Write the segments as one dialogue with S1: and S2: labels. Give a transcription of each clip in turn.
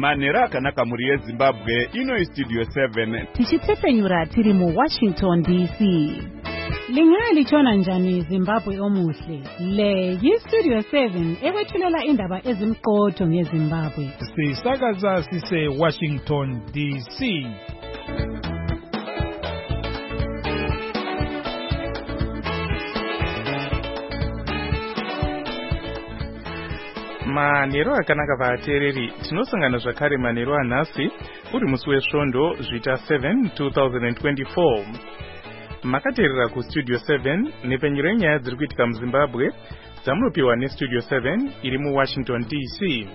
S1: manhero akanaka muri yeZimbabwe. Ino Studio 7
S2: tichitsepenyura tiri mu Washington DC. Lingalichona njani Zimbabwe omuhle? Le yi-Studio 7 ekwethulela indaba ezimqotho ngeZimbabwe.
S3: Sisakaza sise Washington DC.
S4: Manhero akanaka vateereri, tinosangana zvakare manhero anhasi uri musi wesvondo zvita 7 2024. Makateerera kuStudio 7 nepenyero yenyaya dziri kuitika muZimbabwe dzamunopiwa neStudio 7 iri muWashington DC.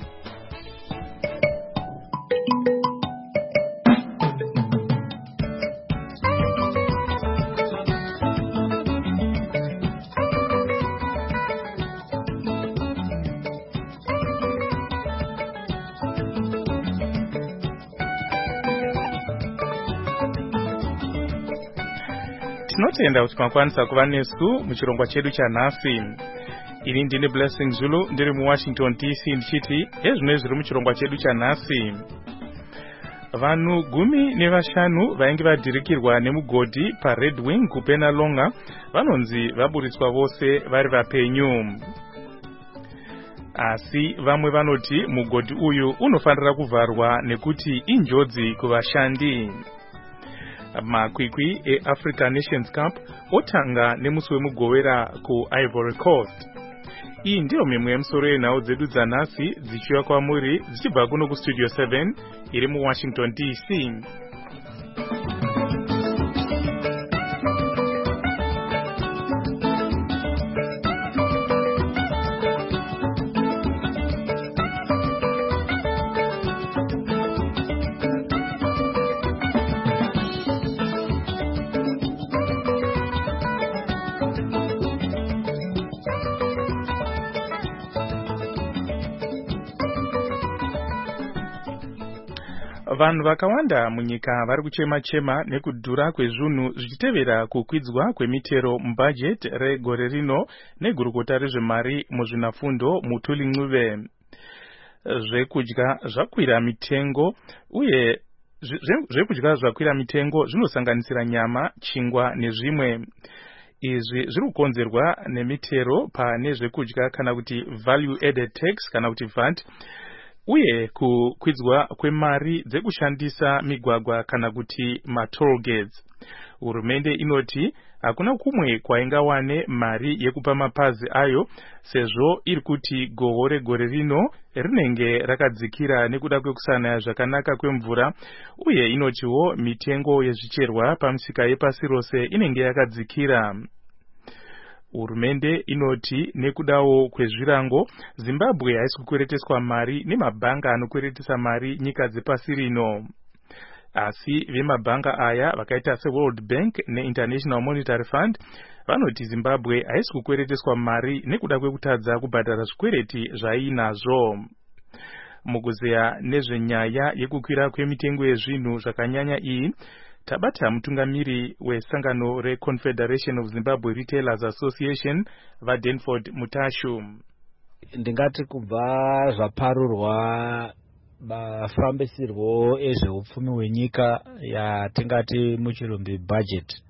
S4: Tinotenda kuti makwanisa kuva nesu muchirongwa chedu chanhasi. Ini ndine Blessing Zulu ndiri muWashington DC ndichiti ezvino zviri muchirongwa chedu chanhasi. Vanhu 15 vainge vadhirikirwa nemugodhi paRed Wing kuPenalonga vanonzi vaburitswa vose vari vapenyu. Asi vamwe vanoti mugodhi uyu unofanira kuvharwa nekuti injodzi kuvashandi. Makwikwi eAfrican Nations Cup otanga nemusi wemugovera kuIvory Coast. Iyi ndiyo mimwe yemusoro yenhau dzedu dzanhasi dzichiuya kwamuri dzichibva kuno kuStudio 7 iri muWashington DC. Vanhu vakawanda munyika vari kuchema-chema nekudhura kwezvinhu zvichitevera kukwidzwa kwemitero mubhajeti regore rino negurukota rezvemari muzvinafundo Mutuli Ncube. Zvekudya zvakwira mitengo uye zvekudya zvakwira mitengo zvinosanganisira nyama, chingwa nezvimwe. Izvi zviri kukonzerwa nemitero pane zvekudya kana kuti value added tax kana kuti VAT, uye kukwidzwa kwemari dzekushandisa migwagwa kana kuti matoll gates. Hurumende inoti hakuna kumwe kwaingawane mari yekupa mapazi ayo sezvo iri kuti gohwo regore rino rinenge rakadzikira nekuda kwekusanaya zvakanaka kwemvura, uye inotiwo mitengo yezvicherwa pamisika yepasi rose inenge yakadzikira. Hurumende inoti nekudawo kwezvirango Zimbabwe haisi kukwereteswa mari nemabhanga anokweretesa mari nyika dzepasi rino. Asi vemabhanga aya vakaita seWorld Bank neInternational Monetary Fund vanoti Zimbabwe haisi kukwereteswa mari nekuda kwekutadza kubhadhara zvikwereti zvaiinazvo. Mukuzeya nezvenyaya yekukwira kwemitengo yezvinhu zvakanyanya iyi, tabata mutungamiri wesangano reConfederation of Zimbabwe Retailers Association vaDenford Mutashu.
S5: Ndingati kubva zvaparurwa mafambisirwo ezveupfumi hwenyika yatingati muchirumbi budget,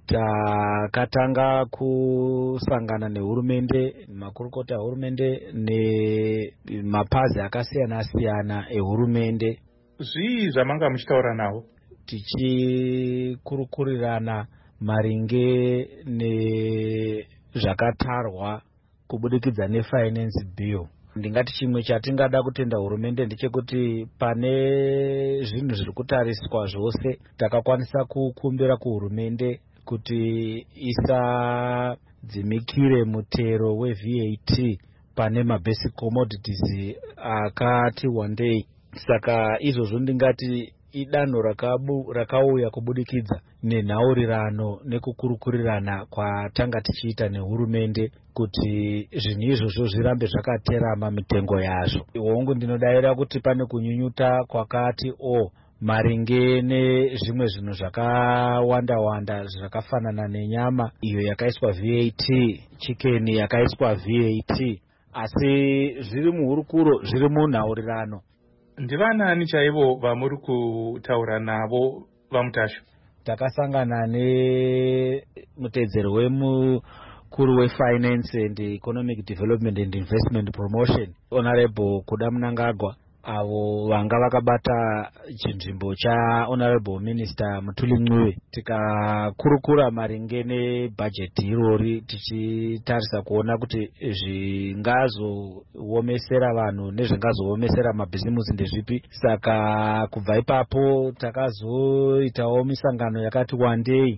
S5: takatanga kusangana nehurumende, makurukota ehurumende nemapazi akasiyana-siyana ehurumende.
S4: Zvii zvamanga muchitaura nawo?
S5: Tichikurukurirana maringe nezvakatarwa kubudikidza nefinance bill. Ndingati chimwe chatingada kutenda hurumende ndechekuti pane zvinhu zviri kutariswa zvose takakwanisa kukumbira kuhurumende kuti isadzimikire mutero weVAT pane mabasic commodities akati wandei. Saka izvozvo ndingati idanho rakauya kubudikidza nenhaurirano nekukurukurirana kwatanga tichiita nehurumende kuti zvinhu izvozvo zvirambe zvakaterama mitengo yazvo. Hongu ndinodavira kuti pane kunyunyuta kwakati maringe nezvimwe zvinhu zvakawanda-wanda zvakafanana nenyama iyo yakaiswa VAT, chicken yakaiswa VAT, asi zviri muhurukuro, zviri munhaurirano.
S4: Ndivanaani chaivo vamuri kutaura navo vaMutasho?
S5: Takasangana nemutedzeri wemukuru wefinance and economic development and investment promotion Honorable Kuda Mnangagwa, avo vanga vakabata chinzvimbo chaHonorable Minister Mutuli Ncube. Tikakurukura maringe nebhajeti irori tichitarisa kuona kuti zvingazoomesera vanhu nezvingazoomesera mabhizimusi ndezvipi. Saka kubva ipapo takazoitawo misangano yakati wandei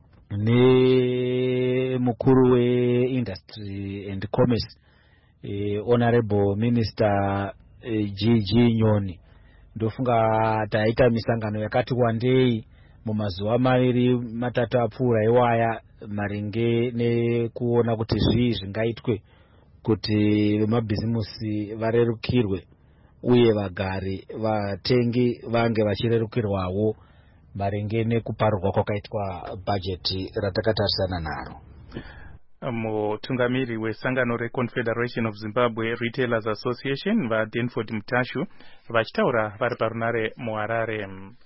S5: nemukuru weindustry and commerce Honorable Minister GG Nyoni. Ndofunga taita misangano yakati wandei mumazuva maviri matatu apfuura iwaya maringe nekuona kuti zvii zvingaitwe kuti vemabhizimusi varerukirwe uye vagari vatengi vange vachirerukirwawo maringe nekuparurwa kwakaitwa bhajeti ratakatarisana naro.
S4: Mutungamiri wesangano reConfederation of Zimbabwe Retailers Association vaDenford Mutasho vachitaura vari parunare muHarare.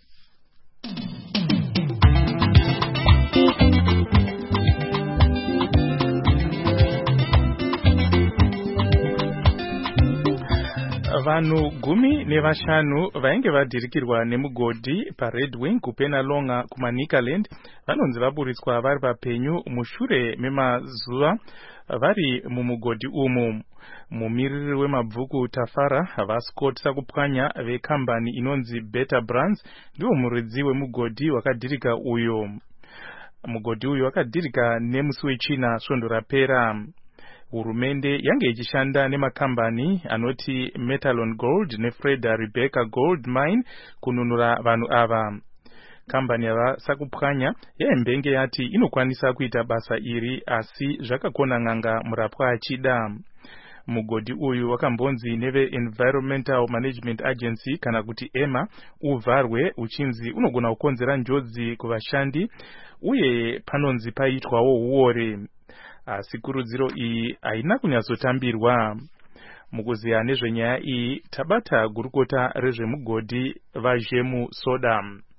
S4: Vanhu 15 vainge vadhirikirwa nemugodhi paRed Wing kuPenalonga kumaNikaland vanonzi vaburitswa vari papenyu mushure memazuva vari mumugodhi umu. Mumiriri wemabvuku Tafara vaScott Sakupwanya vekambani inonzi Better Brands ndiwo muridzi wemugodhi wakadhirika uyo. Mugodhi uyu wakadhirika nemusi wechina svondo rapera. Hurumende yange ichishanda nemakambani anoti Metalon Gold neFreda Rebecca Gold Mine kununura vanhu ava. Kambani yava Sakupwanya yaimbenge yati inokwanisa kuita basa iri asi zvakakona n'anga murapwa achida. Mugodhi uyu wakambonzi neve Environmental Management Agency kana kuti EMA uvharwe uchinzi unogona kukonzera njodzi kuvashandi uye panonzi paitwawo uore. Asi kurudziro iyi haina kunyatsotambirwa. Mukuziya nezvenyaya iyi tabata gurukota rezvemugodhi vaJemu Soda.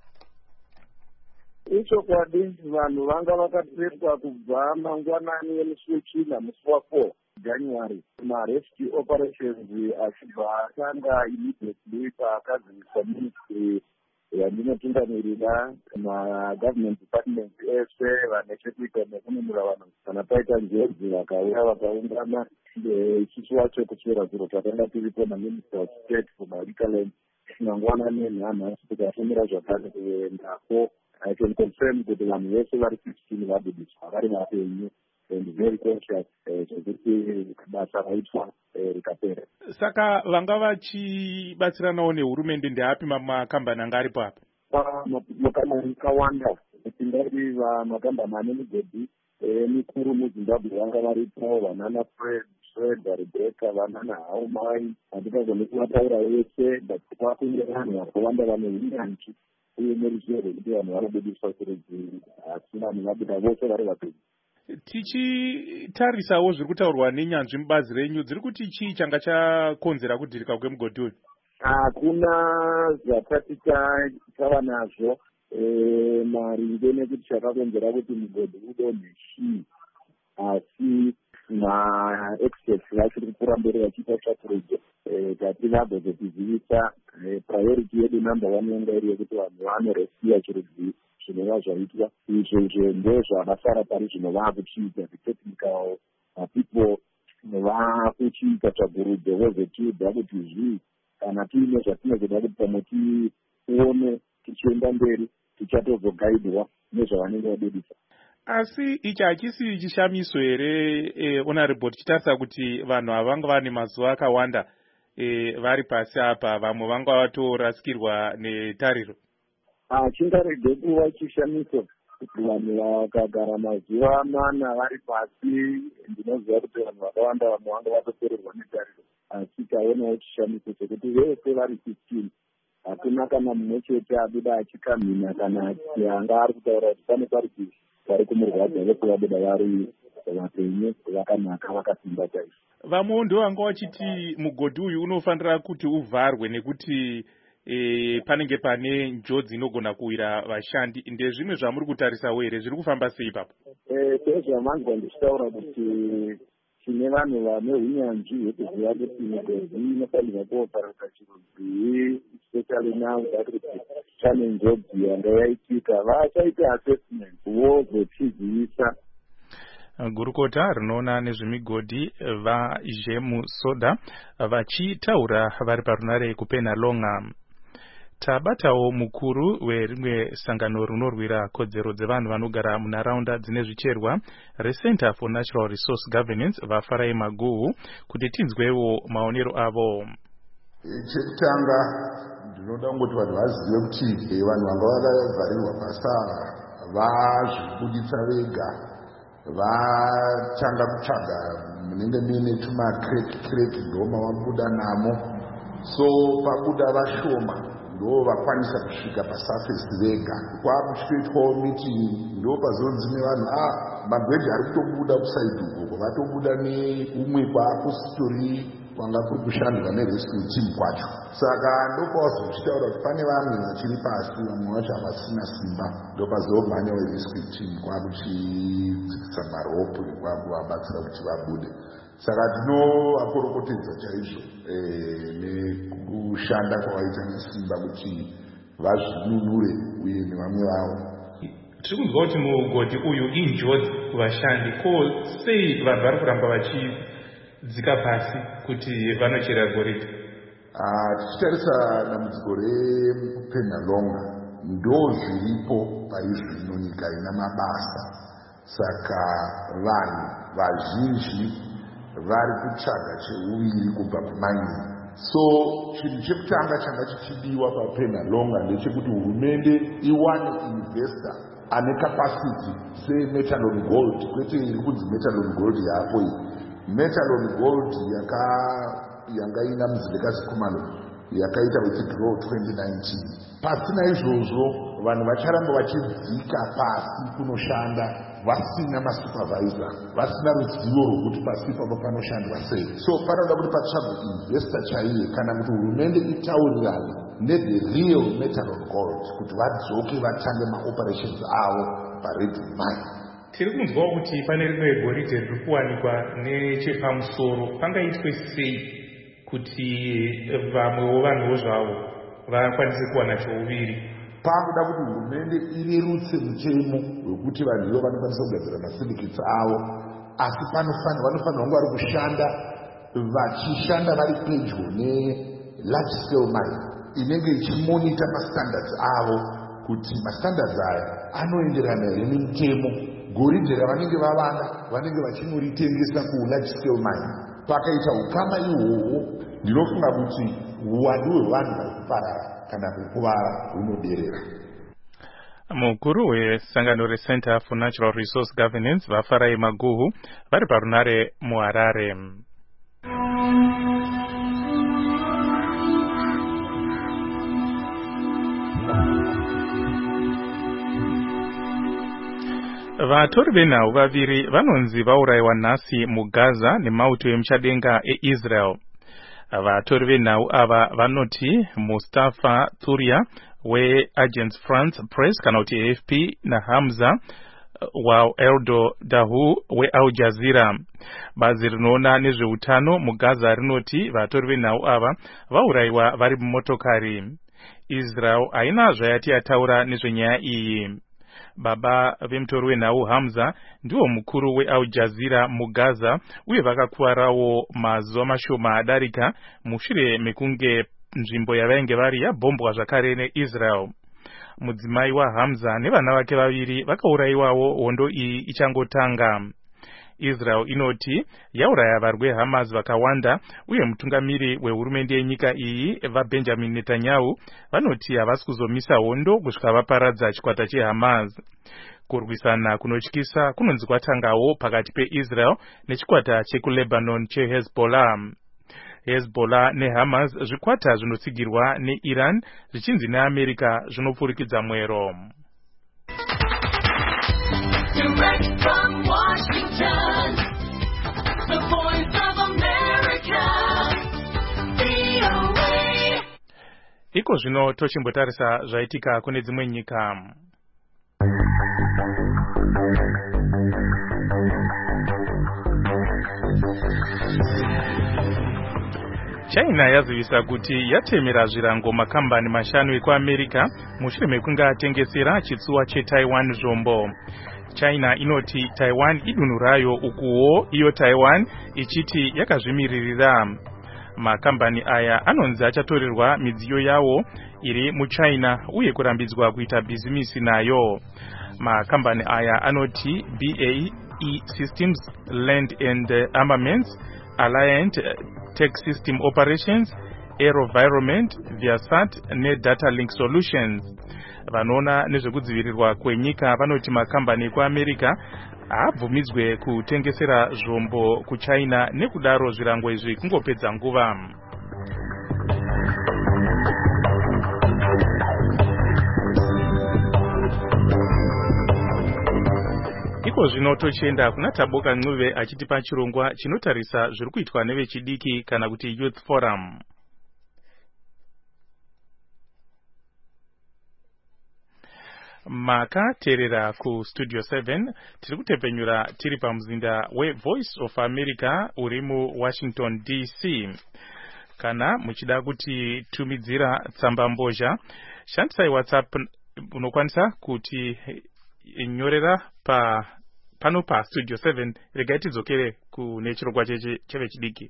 S6: Ichokwadi vanhu vanga vakatsvetwa kubva mangwanani emusi wechina musi wa4 January. Rescue operations achibva atanga immediately pakaziviswa ministry yandinotungamirira magovernment department ese vane chekuita nekununura vanhu kana paita njodzi vakauya vakaungana. Ichisu wacho kusvera zviro takanga tiripo naminister of state kumaNikaland mangwanani enhanhasi tikafumira zvakare kuendako. I can confirm kuti vanhu vese vari 16 vabudiswa vari vapenyu and very conscious zvekuti basa raitwa rikapera.
S1: Saka vanga vachibatsiranawo nehurumende ndeapi makambani anga aripo apa?
S6: Makambani akawanda tingati makambani ane migodhi mikuru muZimbabwe vanga varipo, vanana Fred Rebecca, vanana Haumai. Handikagoni kuvataura vese but kwakunge vanhu vakawanda vane unyanzvi uye neruzivo rwekuti vanhu vanobudiswa kurudzi asi vanhu vabuda vose vari vapenyu.
S1: Tichitarisawo zviri kutaurwa nenyanzvi mubazi renyu, dziri kuti chii changa chakonzera kudhirika kwemugodhi uyu?
S6: Hakuna zvakati tava nazvo maringe nekuti chakakonzera kuti mugodhi udonhe chii, asi maexperts vachiri kupfuura mberi vachiita tsvakurudzo tati vagozotizivisa. Priority yedu number 1 yanga iri yekuti vanhu vanoresiya chirudzi zvinova zvaitwa. Izvo ndozvakasara pari zvino vakuchiita technical people vakuchiita tsvakurudzo vozotiudza kuti zvii kana tiine zvatinozoda kuti pamwe tione tichienda mberi tichatozogaidwa nezvavanenge vabudisa.
S1: Asi ichi hachisi chishamiso here honorable, tichitarisa kuti vanhu ava vanga vane mazuva akawanda vari pasi apa, vamwe vanga vatorasikirwa netariro?
S6: Chingarege kuva chishamiso kuti vanhu vakagara mazuva 4 vari pasi. Ndinoziva kuti vanhu vakawanda vamwe vanga vatopererwa netariro, asi taonawo chishamiso chekuti vese vari 15 hakuna kana mumwe chete abuda achikamhina kana anga ari kutaura kuti pane parikisi vari kumurwadza vese vabuda vari vapenyu vakanaka vakasimba chaizvo.
S1: Vamwe ndovanga vachiti mugodhi uyu unofanira kuti uvharwe nekuti panenge pane njodzi inogona kuwira vashandi. Ndezvimwe zvamuri kutarisawo here? Zviri kufamba sei ipapo?
S6: Sezvamanzwa ndichitaura kuti tine vanhu vane unyanzvi hwekuziva kuti migodhi inofanirwa kuoparata chirudzi, especially now that pane njodzi yanga yaitika. Vachaita assessment vozotizivisa.
S4: Gurukota rinoona nezvemigodhi vaJemusoda vachitaura vari parunare kuPenalonga. Tabatawo mukuru werimwe sangano rinorwira kodzero dzevanhu vanogara munharaunda dzine zvicherwa reCenter for Natural Resource Governance vaFarai Maguhu kuti tinzwewo maonero avo.
S7: Chekutanga ndinoda kungoti vanhu vazive kuti vanhu vanga vakavharirwa basa vazvibuditsa vega, vatanga kutsvaga munenge muine tumakreki ndoma vabuda namo. So pabuda vashoma ndo vakwanisa kusvika pasafesi vega. Kwakuchitoitwawo mitin'i ndo pazonzi nevanhu magweji ari kutobuda kusaidi ukoko, vatobuda neumwe kwakusitori kwanga kuri kushandwa nerescue team kwacho. Saka ndopawazochitaura kuti pane vamwe vachiri pasi, vamwe vacho havasina simba, ndopazomhanya werescue team kwakuchidzikisa maropu kwakuvabatsira kuti vabude. Saka tinovakorokotedza chaizvo nekushanda kwavaita nesimba kuti vazvinunure uye nevamwe vavo.
S4: Tiri kunzwa kuti mugodhi uyu injodzi kuvashandi. Ko sei vanhu vari kuramba vachidzika pasi kuti vanochera goridhe?
S7: Tichitarisa dambudziko rePenalonga ndo zviripo paizvino nyika ina mabasa. Saka vanhu vazhinji vari kutsvaga cheuviri kubva kumaini. So chinhu chekutanga changa chichidiwa paPenalonga ndechekuti hurumende iwane investor ane capacity seMetalon Gold, kwete iri kunzi Metalon Gold yapo iyi. Metalon Gold yanga ina Muzilekazi Khumalo yakaita withdraw 2019. Pasina izvozvo vanhu vacharamba vachidzika pasi kunoshanda vasina masupervisor, vasina ruzivo rwokuti pasi ipapo panoshandwa sei. So panoda kuti patsvagwe investor chaiye kana kuti hurumende itaurirane nethe real Metalon Gold kuti vadzoke vatange maoperations avo paRed Mine.
S4: Tiri kunzwawo kuti pane rimwe goridhe riri kuwanikwa nechepamusoro. Pangaitwe sei kuti vamwewo vanhuwo zvavo vakwanise kuwana chouviri?
S7: Pakuda kuti hurumende irerutse mutemo wekuti vanhu ivo vanokwanisa kugadzira masindikitsi avo, asi vanofanirwa kunge vari kushanda vachishanda vari pedyo nelarge scale mine inenge ichimonita mastandards avo kuti mastandards aya anoenderana here nemutemo. Goridhe ravanenge vavana vanenge vachimuritengesa kularge scale mine. Pakaita ukama ihwohwo, ndinofunga kuti uwandu hwevanhu vari kuparara kana kukuvara hunoderera.
S4: Mukuru wesangano reCenter for Natural Resource Governance vaFarai Maguhu vari parunare muHarare. Vatori venhau vaviri vanonzi vaurayiwa nhasi muGaza nemauto emuchadenga eIsrael. Vatori venhau ava vanoti Mustafa Thuria weAgence France Press kana kuti AFP naHamza waEldo Dahu weAl Jazeera. Bazi rinoona nezveutano muGaza rinoti vatori venhau ava vaurayiwa vari mumotokari. Israel haina zvayati yataura nezvenyaya iyi. Baba vemutori wenhau Hamza ndiwo mukuru weAl Jazeera muGaza uye vakakuvarawo mazuva mashoma adarika mushure mekunge nzvimbo yavainge vari yabhombwa zvakare neIsrael. Mudzimai waHamza nevana vake vaviri vakaurayiwawo hondo iyi ichangotanga. Israel inoti yauraya varwi veHamas vakawanda uye mutungamiri wehurumende yenyika iyi vaBenjamin Netanyahu vanoti havasi kuzomisa hondo kusvika vaparadza chikwata cheHamas. Kurwisana kunotyisa kunonzi kwatangawo pakati peIsrael nechikwata chekuLebanon cheHezbollah. Hezbollah neHamas zvikwata zvinotsigirwa neIran zvichinzi neAmerika zvinopfurikidza mwero.
S8: Direct from Washington.
S4: iko zvino tochimbotarisa zvaitika kune dzimwe nyika. China yazivisa kuti yatemera zvirango makambani mashanu ekuAmerica mushure mekunge atengesera chitsuwa cheTaiwan zvombo. China inoti Taiwan idunhu rayo, ukuwo iyo Taiwan ichiti yakazvimiririra. Makambani aya anonzi achatorerwa midziyo yawo iri muChina uye kurambidzwa kuita bhizimisi nayo. Makambani aya anoti BAE Systems, Land and Armaments, Alliant Tech System Operations, AeroVironment, Viasat neData Link Solutions. Vanoona nezvekudzivirirwa kwenyika vanoti makambani ekuAmerica haabvumidzwe kutengesera zvombo kuChina, nekudaro zvirango izvi kungopedza nguva. Iko zvino tochienda kuna Taboka Ncube achitipa chirongwa chinotarisa zviri kuitwa nevechidiki kana kuti Youth Forum. Makaterera ku Studio 7 tiri kutepenyura tiri pamuzinda weVoice of America uri muWashington DC. Kana muchida kuti tumidzira tsamba mbozha, shandisai WhatsApp, unokwanisa kuti nyorera pano pa Studio 7. Regai tidzokere kune chirongwa chevechidiki.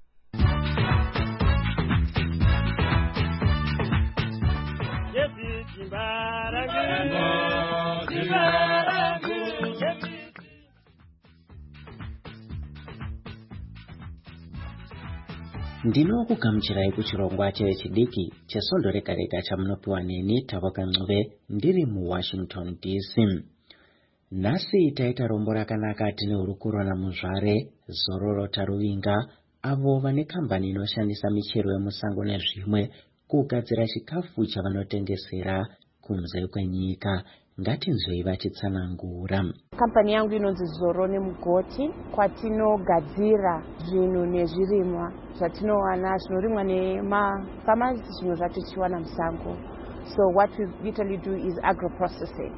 S8: Ndinokugamuchirai kuchirongwa chevechidiki chesondo rega-rega chamunopiwa neni Taboka Ncube ndiri muWashington DC. Nhasi taita rombo rakanaka tine Hurukurona Muzvare, Zororota Ruvinga, avo vane kambani inoshandisa michero yemusango nezvimwe kugadzira chikafu chavanotengesera kunze kwenyika. Ngatinzwei vachitsanangura.
S9: Kampani yangu inonzi Zoro neMugoti, kwatinogadzira zvinhu nezvirimwa zvatinowana zvinorimwa nemafamasi, zvinhu zvatochiwana musango. So what we literally do is agro-processing.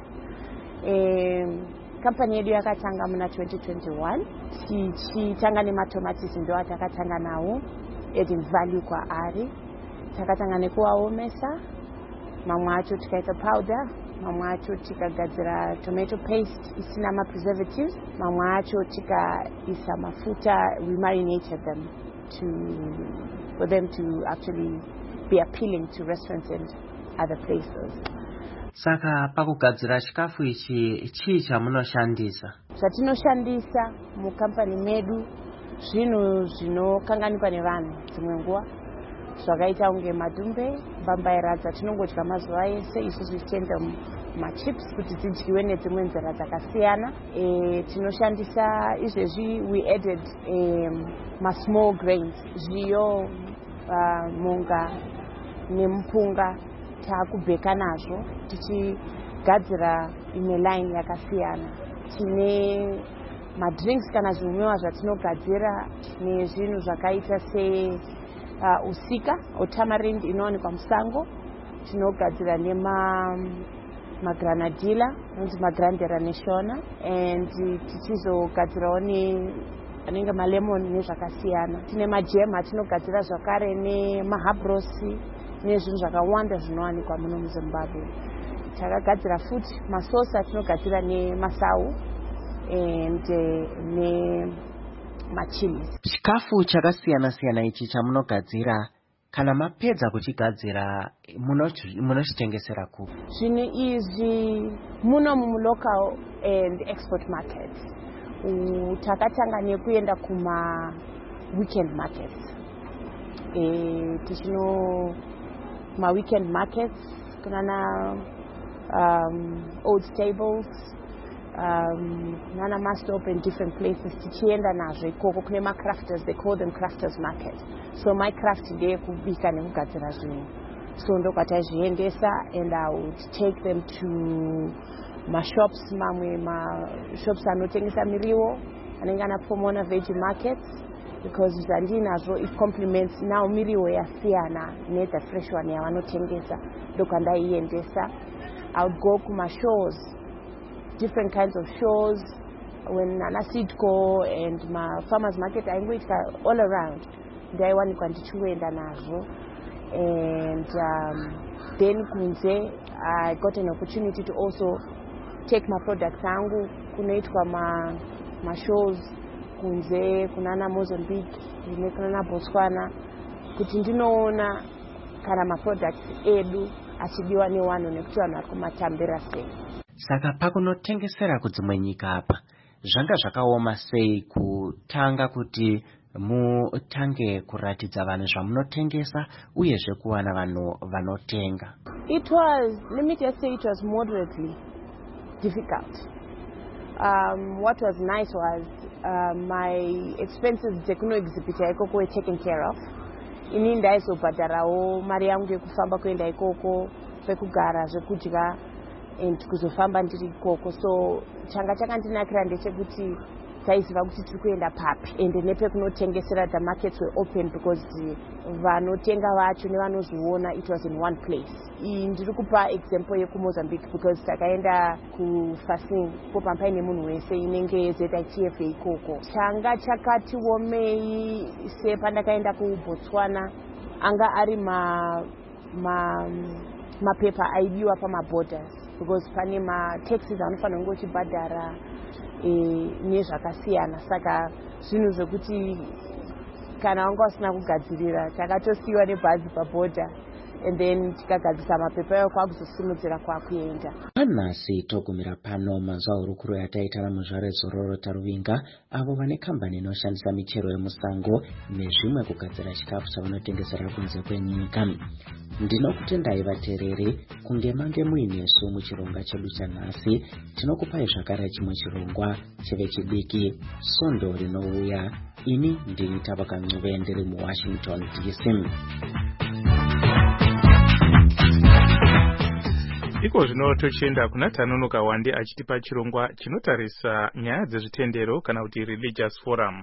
S9: Kampani yedu yakatanga muna 2021 tichitanga nematomatisi, ndo atakatanga nawo, adding value kwaari. Takatanga nekuaomesa, mamwe acho tikaita powder, mamwe acho tikagadzira tomato paste isina ma-preservatives, mamwe acho tikaisa mafuta. We marinated them for them to actually be appealing to restaurants and other places.
S8: Saka pakugadzira chikafu ichi chii chamunoshandisa?
S9: Zvatinoshandisa mukampani medu zvinhu zvinokanganikwa nevanhu dzimwe nguva, zvakaita unge madhumbe, mbambaira dzatinongodya mazuva ese, isusu tichienda machips kuti dzidyiwe nedzimwe nzira dzakasiyana. Tinoshandisa izvezvi we added ma-small grains, zviyo, munga nemupunga taakubheka nazvo tichigadzira imwe line yakasiyana. Tine madrinks kana zvinwiwa zvatinogadzira nezvinhu zvakaita se usika tamarind inowanikwa musango, tinogadzira nemagranadilla anonzi magrandera neshona, and tichizogadzirawo anenge malemon nezvakasiyana. Tine majemu atinogadzira zvakare nemahabrosi nezvinhu zvakawanda zvinowanikwa muno muZimbabwe. Takagadzira futi masosi atinogadzira nemasau and nemachilies.
S8: Chikafu chakasiyana-siyana ichi chamunogadzira, kana mapedza kuchigadzira munochitengesera kupi?
S9: Zvinhu izvi muno mulocal and export market. Takatanga nekuenda kuma weekend markets. Tichino ma-weekend markets, kunana Old Stables, nana Mastop and different places. Tichienda nazvo ikoko kune ma-crafters, they call them crafters market. So my craft ndeye kubika nekugadzira zvinhu. So ndokwatazviendesa, and I would take them to ma-shops, mamwe ma-shops anotengesa miriwo, anenge ana Pomona veggie markets, because zvandinazvo it complements now miriwo yasiyana nethe fresh one yavanotengesa ndokandaiendesa. I would go kumashows, different kinds of shows, when ana Sidco and farmers market aingoitika all around, ndaiwanikwa ndichienda nazvo. And then kunze I got an opportunity to also take my products angu kunoitwa shows kunze kunana Mozambique kunana Botswana kuti ndinoona kana maproducts edu achidiwa nevanhu nekuti vanhu vari kumatambira sei.
S8: Saka pakunotengesera kudzimwe nyika apa zvanga zvakaoma sei kutanga kuti mutange kuratidza vanhu zvamunotengesa uyezve kuwana vanhu vanotenga?
S9: It was, let me just say, it was moderately difficult. What was nice was my expenses dzekuno exhibita ikoko were taken care of. Ini ndaizobhadharawo mari yangu yekufamba kuenda ikoko, pekugara, zvekudya, and kuzofamba ndiri ikoko. So changa chakandinakira ndechekuti taiziva kuti tiri kuenda papi, and nepekunotengesera the markets were open because vanotenga vacho nevanozviona it was in one place. Ndiri kupa example yekuMozambique because takaenda kuFasing popa paine munhu wese inenge ZITF ikoko. Changa chakati womei sepandakaenda kuBotswana anga ari mapepa aidiwa pamaborders because pane mataxes anofanira kunge uchibhadhara nezvakasiyana. Saka zvinhu zvekuti kana wanga usina kugadzirira takatosiyiwa nebhazi pabhodha and then tikagadzisa mapepa ayo kwakuzosimudzira kwakuenda.
S8: Nhasi togumira pano mazuva hurukuro yataita namuzvare Zororo Taruvinga avo vane kambani inoshandisa michero yemusango nezvimwe kugadzira chikafu chavanotengesera kunze kwenyika. Ndinokutendai vateereri kunge mange muinesu muchirongwa chedu chanhasi. Tinokupai zvakare chimwe chirongwa chevechidiki Svondo rinouya. Ini ndini Tavakancuve ndiri muWashington DC.
S4: Iko zvino tochienda kuna Tanonoka Wande achitipa chirongwa chinotarisa nyaya dzezvitendero kana kuti religious forum.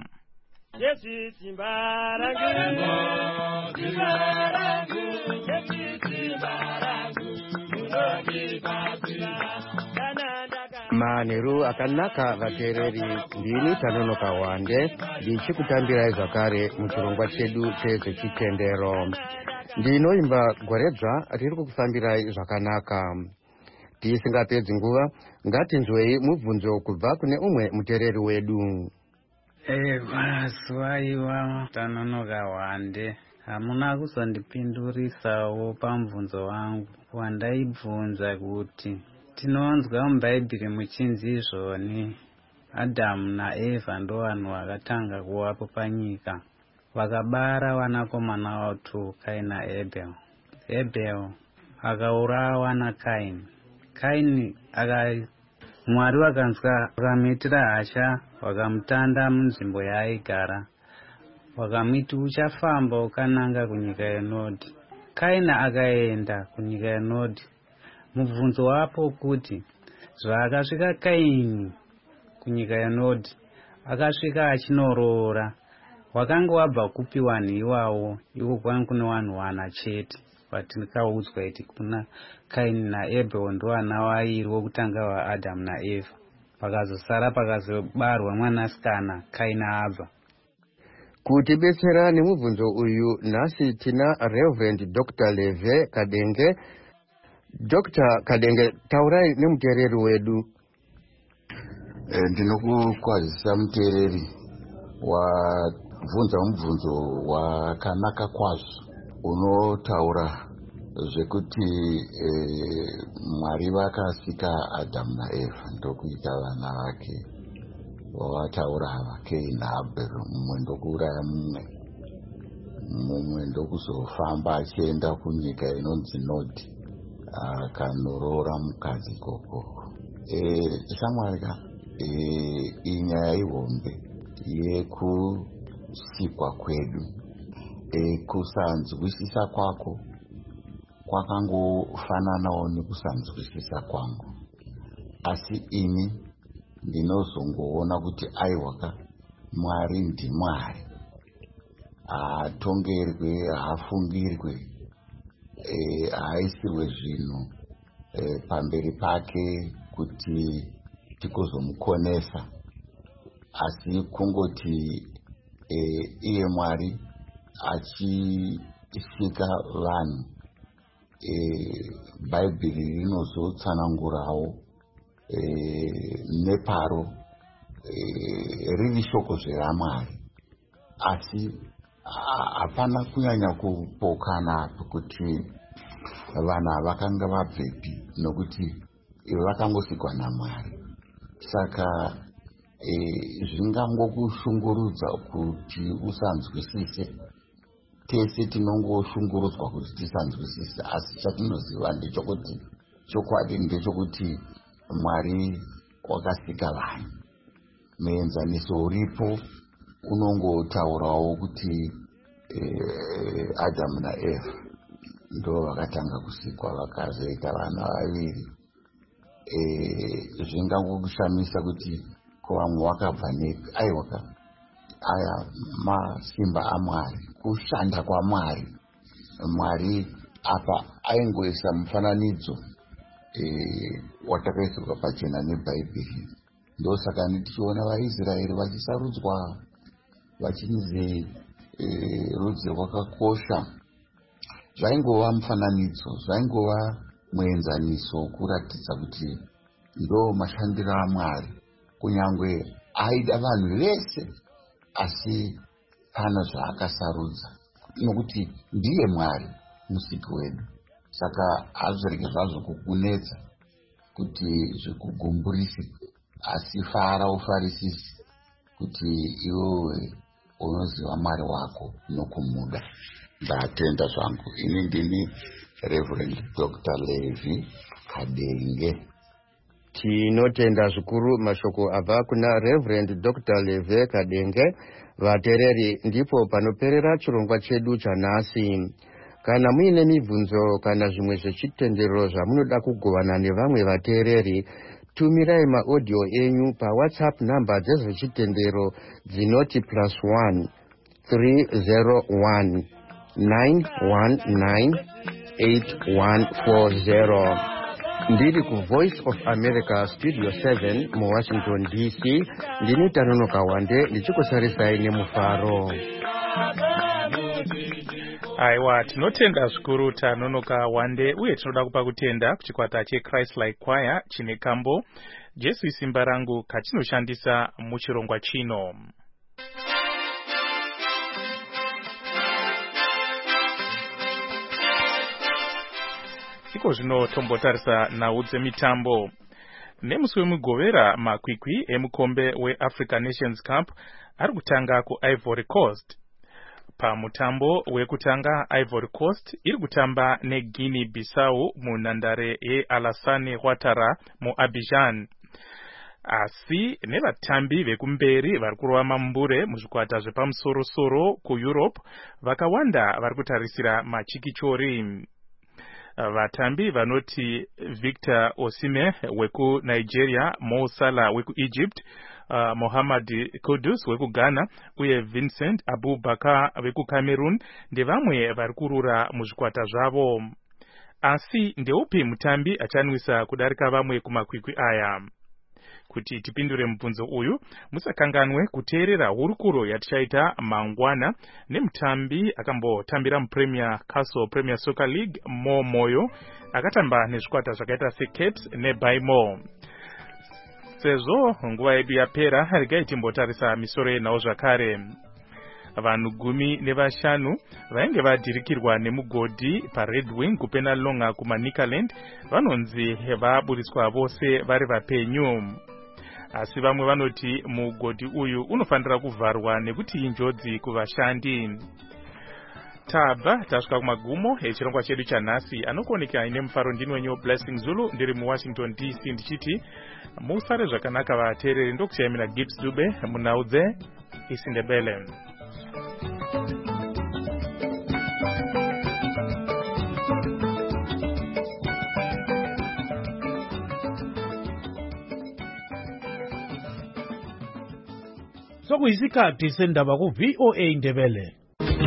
S10: Manheru akanaka vateereri, ndini Tanonoka Wande ndichikutambirai zvakare muchirongwa chedu chezvechitendero. Ndinoimba Gwaredzva riri kukufambirai zvakanaka. Tisingapedzi nguva ngatinzwei mubvunzo kubva kune umwe muteereri wedu.
S11: Mazuva Tanonoka Wande, hamuna kuzondipindurisawo pamubvunzo wangu wandaibvunza kuti tinonzwa muBhaibheri muchinzi izvoni Adhamu naEvha ndo vanhu vakatanga kuvapo panyika, vakabara vanakomana vatu Kaini naEbheri. Ebheri akaurawa naKaini. Mwari vakanzwa vakamuitira hasha, vakamutanda munzvimbo yaaigara, vakamuiti uchafamba ukananga kunyika yeNodhi. Kaini akaenda kunyika yeNodhi. Mubvunzo wapo kuti zvakasvika Kaini kunyika yeNodhi akasvika achinooroora. Wakanga wabva kupi vanhu iwawo? Iko kwanga kune vanhu vana chete vatikaudzwa iti kuna Kaini naEbheri ndo vana vairi vokutanga vaAdhamu naEvha. Pakazosara pakazobarwa mwanasikana Kaini abva.
S10: Kutibetsera nemubvunzo uyu nhasi tina Reverend Dr. Leve Kadenge. Dr. Kadenge, taurai nemuteereri wedu.
S7: Ndinokukwazisa muteereri wabvunza mubvunzo wakanaka kwazvo unotaura zvekuti Mwari vakasika Adhamu naEvha ndokuita vana vake wavataura ava Kaini naAbheri. Mumwe ndokuuraya mumwe ndokuzofamba achienda kunyika inonzi Nodhi akanoroora mukadzi ikoko. Shamwari inyaya ihombe yekusikwa kwedu. Kusanzwisisa kwako kwakangofananawo nekusanzwisisa kwangu, asi ini ndinozongoona kuti aiwaka Mwari ndiMwari haatongerwe, haafungirwe, haaisirwe zvinhu pamberi pake kuti tikuzomukonesa, asi kungoti iye Mwari achisika vanhu. Bhaibheri rinozotsanangurawo neparo riri shoko zveramwari, asi hapana kunyanya kupokana kuti vanhu havakanga vabvepi, nokuti vakangosikwa naMwari. Saka zvingangokushungurudza kuti usanzwisise. Tese tinongoshungurudzwa kuti tisanzwisise, asi chatinoziva ndechokuti chokwadi ndechokuti Mwari wakasika vanhu. Muenzaniso uripo unongotaurawo kuti Adamu naEva ndo vakatanga kusikwa, vakazoita vana vaviri. Zvingangokushamisa kuti vamwe wakabva nepi. Aiwa, aya masimba aMwari, kushanda kwaMwari. Mwari apa aingoisa mufananidzo watakaisirwa pachena neBhaibheri. Ndosaka tichiona vaIsraeri vachisarudzwa, vachinzi rudzi rwakakosha. Zvaingova mufananidzo, zvaingova muenzaniso kuratidza kuti ndo mashandiro aMwari, kunyangwe aida vanhu vese, asi pana zvaakasarudza, nokuti ndiye Mwari musiki wedu. Saka hazvirege zvazvo kukunetsa kuti zvikugumburise, asi fara ufarisisi kuti iwewe unoziva Mwari wako nokumuda. Ndatenda zvangu. Ini ndini Reverend Dr. Levi Kadenge.
S10: Tinotenda zvikuru mashoko abva kuna Reverend Dr. Levi Kadenge. Vatereri, ndipo panoperera chirongwa chedu chanhasi. Kana muine mibvunzo kana zvimwe zvechitendero zvamunoda kugovana nevamwe vatereri, tumirai maaudio enyu paWhatsApp namba dzezvechitendero dzinoti +1 301 919 8140. Ndiri ku Voice of America Studio 7 mu Washington DC. Ndini Tanonoka Wande ndichikusarisai nemufaro.
S4: Aiwa, tinotenda zvikuru Tanonoka Wande, uye tinoda kupa kutenda kuchikwata cheChrist Like Choir chine kambo Jesu Simba Rangu katinoshandisa muchirongwa chino. Iko zvino tombotarisa nhau dzemitambo. Nemusi wemugovera, makwikwi emukombe weAfrican Nations Cup ari kutanga kuIvory Coast. Pamutambo wekutanga, Ivory Coast iri kutamba neGuinea Bissau munhandare yeAlassane Ouattara muAbidjan. Asi nevatambi vekumberi vari kurova mambure muzvikwata zvepamusoro-soro kuEurope, vakawanda vari kutarisira machikichori. Vatambi vanoti Victor Osimhen wekuNigeria, Mo Salah wekuEgypt, Mohamed Kudus wekuGhana uye Vincent Abubakar wekuCameroon ndevamwe vari kurura muzvikwata zvavo. Asi ndeupi mutambi achanwisa kudarika vamwe kumakwikwi aya? Kuti tipindure mubvunzo uyu, musakanganwe kuteerera hurukuro yatichaita mangwana nemutambi akambotambira muPremier Castle Premier Soccer League, Mo Moyo, akatamba nezvikwata zvakaita seCaps neBaimo. Sezvo nguva yedu yapera, regai timbotarisa misoro yenhau zvakare. Vanhu 15 vainge vadhirikirwa nemugodhi paRed Wing kuPenalonga kumaNicaland vanonzi vaburiswa vose vari vapenyu. Asi vamwe vanoti mugodhi uyu unofanira kuvharwa nekuti injodzi kuvashandi. Tabva tasvika kumagumo echirongwa chedu chanhasi. Anokuoneka ine mufaro ndini wenyu Blessing Zulu, ndiri muWashington DC ndichiti musare zvakanaka vateereri. Ndokuchayamira Gibbs Dube munhau dzeIsindebele.
S3: Sokuyisikhathi sendaba ku VOA Ndebele.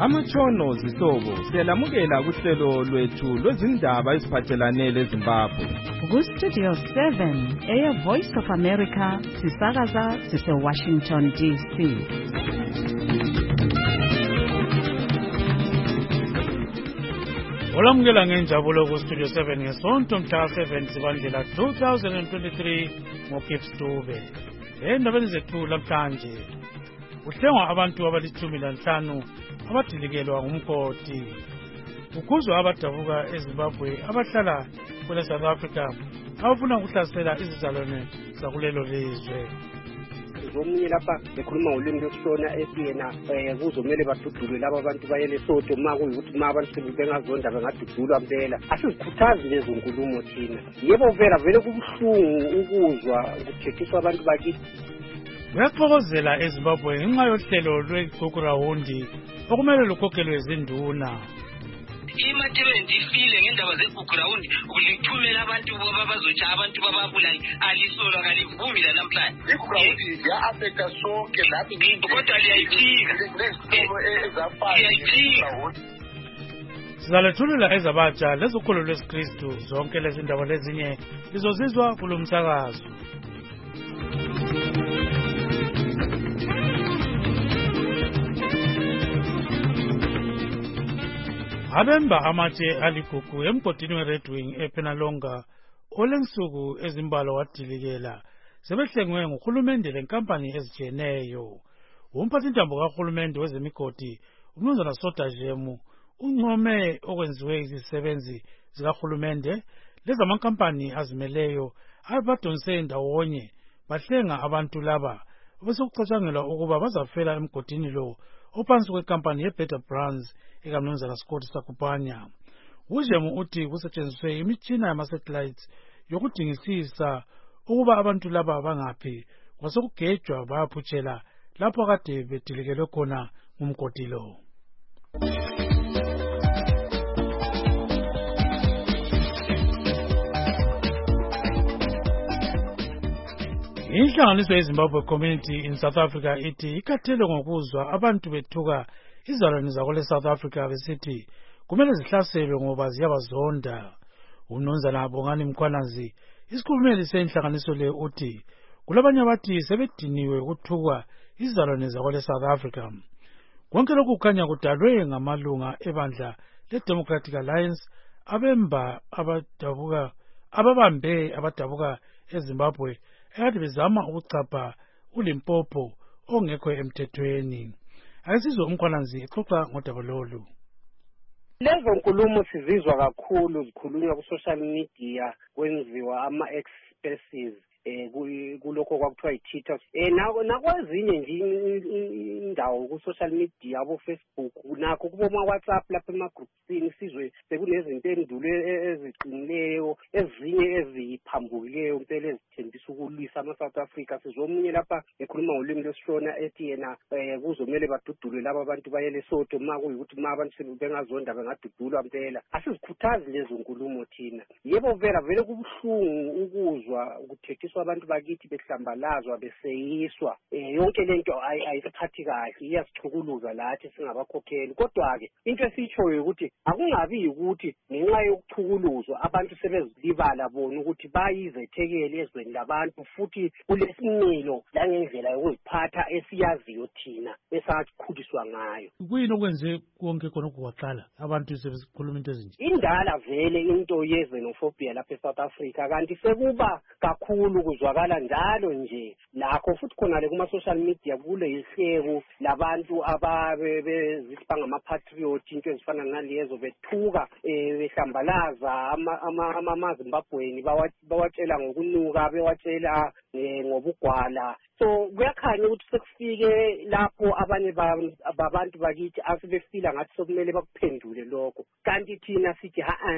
S12: Amatshono zihlobo siyalamukela kuhlelo lwethu lwezindaba eziphathelane leZimbabwe.
S2: Ku-Studio 7 Air Voice of America sisakaza sise-Washington DC.
S13: Olamukela ngenjabulo ku-Studio 7 ngesonto mhla 7 Zibandlela 2023 ngoGibbs Dube. Endabeni zethu lamhlanje kuhlengwa abantu abali-15 abadilikelwa ngumgodi. Kukhuzwa abadabuka eZimbabwe abahlala kwele South Africa abafuna ukuhlasela izizalwane zakulelo lizwe.
S14: Zomunye lapha ekhuluma ngolimi lwesishona esiyena kuzomele badudulwe laba abantu bayele Soto makuyikuthi abantu bengazonda bengadudulwa mpela. Asizikhuthazi lezo nkulumo thina. Yebo vele kubuhlungu ukuzwa ukuthethiswa abantu bakithi.
S13: Uyaxokozela eZimbabwe ngenxa yohlelo lweGugurawundi okumele lukhokhelwe zinduna.
S15: Imathebeni ifile ngendaba zeGugurawundi ukulithumela abantu babazotsha abantu bababulayi alisolo kalivumi la namhlanje.
S16: iGugurawundi ya-affecta sonke lathi
S15: kodwa liyayithika.
S13: Sizalethulula ezabatsha lezokholo lwesikristu zonke lezi ndaba lezinye lizozizwa kulo msakazo. Abemba amatshe aligugu emgodini weRed Wing ePenalonga olensuku ezimbalo wadilikela sebehlengwe nguhulumende lenkampani ezitshiyeneyo. Umphathintambo kahulumende wezemigodi uMnumzana Sodajemu uncome okwenziwe izisebenzi zikahulumende lezamankampani azimeleyo abadonse ndawonye bahlenga abantu laba obesekucatshangelwa ukuba bazafela emgodini lo ophansi kwekampani yeBetter Brands ekaMnumzana Scott Sakupanya. Ujemu uthi kusetshenziswe imitshina yama-satellites yokudingisisa ukuba abantu laba bangaphi kwasekugejwa bayaphutshela lapho kade bedilikelwe khona ngumgodi lo. Inhlanganiso yeZimbabwe Community in South Africa ithi ikhathele ngokuzwa abantu bethuka izalwane zakole South Africa besithi kumele zihlaselwe ngoba ziyabazonda. UMnumzana Bongani Mkhwanazi isikhulumeli senhlanganiso le uthi kulabanye abathi sebediniwe ukuthuka izalwane zakole South Africa. Konke lokhu kukhanya kudalwe ngamalunga ebandla leDemocratic Alliance ababambe abadabuka eZimbabwe ekade bezama ukuchapha uLimpopo ongekho emthethweni. Ayisizwe uMkhwanazi exoxa ngodaba lolu.
S14: Lezo nkulumo sizizwa kakhulu zikhulunywa ku-social media kwenziwa ama-expresses kulokho kwakuthiwa yi-Twitter nakwezinye nje indawo ku-social media abo-Facebook nakho kuboma-WhatsApp lapha emagrupsini sizwe sekunezinto endulo eziqinileyo ezinye eziphambukileyo mpela ezithembisa ukulwisa ama-South Africa. Sizomunye lapha ekhuluma ngolimi lwesishona ethi yena kuzomele badudulwe laba abantu bayele Soto makuyikuthi abantu bengazonda bengadudulwa mpela. Asizikhuthazi lezo nkulumo thina. Yebo vele kubuhlungu ukuzwa ukuthethiswa abantu bakithi behlambalazwa beseyiswa. Yonke lento ayisiphathi kahle iyasichukuluza lathi singabakhokheli. Kodwa-ke into esiyitshoyo ukuthi akungabi ukuthi ngenxa yokuchukuluzwa abantu sebezilibala bona ukuthi bayizethekeli ezweni labantu futhi kulesimilo langendlela yokuziphatha esiyaziyo thina esakhuliswa ngayo.
S13: Kuyini okwenze konke khona ukuwaqala abantu sebekhuluma into ezinje?
S14: Indala vele into ye-xenophobia lapha eSouth Africa kanti sekuba kakhulu kuzwakala njalo nje lakho futhi khona le kuma-social media kule ihleko labantu ababezithi bangama-patriot into ezifana nalezo bethuka behlambalaza amaZimbabweni bawatshela ngokunuka bewatshela ngobugwala. So kuyakhanya ukuthi sekufike lapho abanye babantu bakithi asebefila ngathi sokumele bakuphendule lokho kanti thina sithi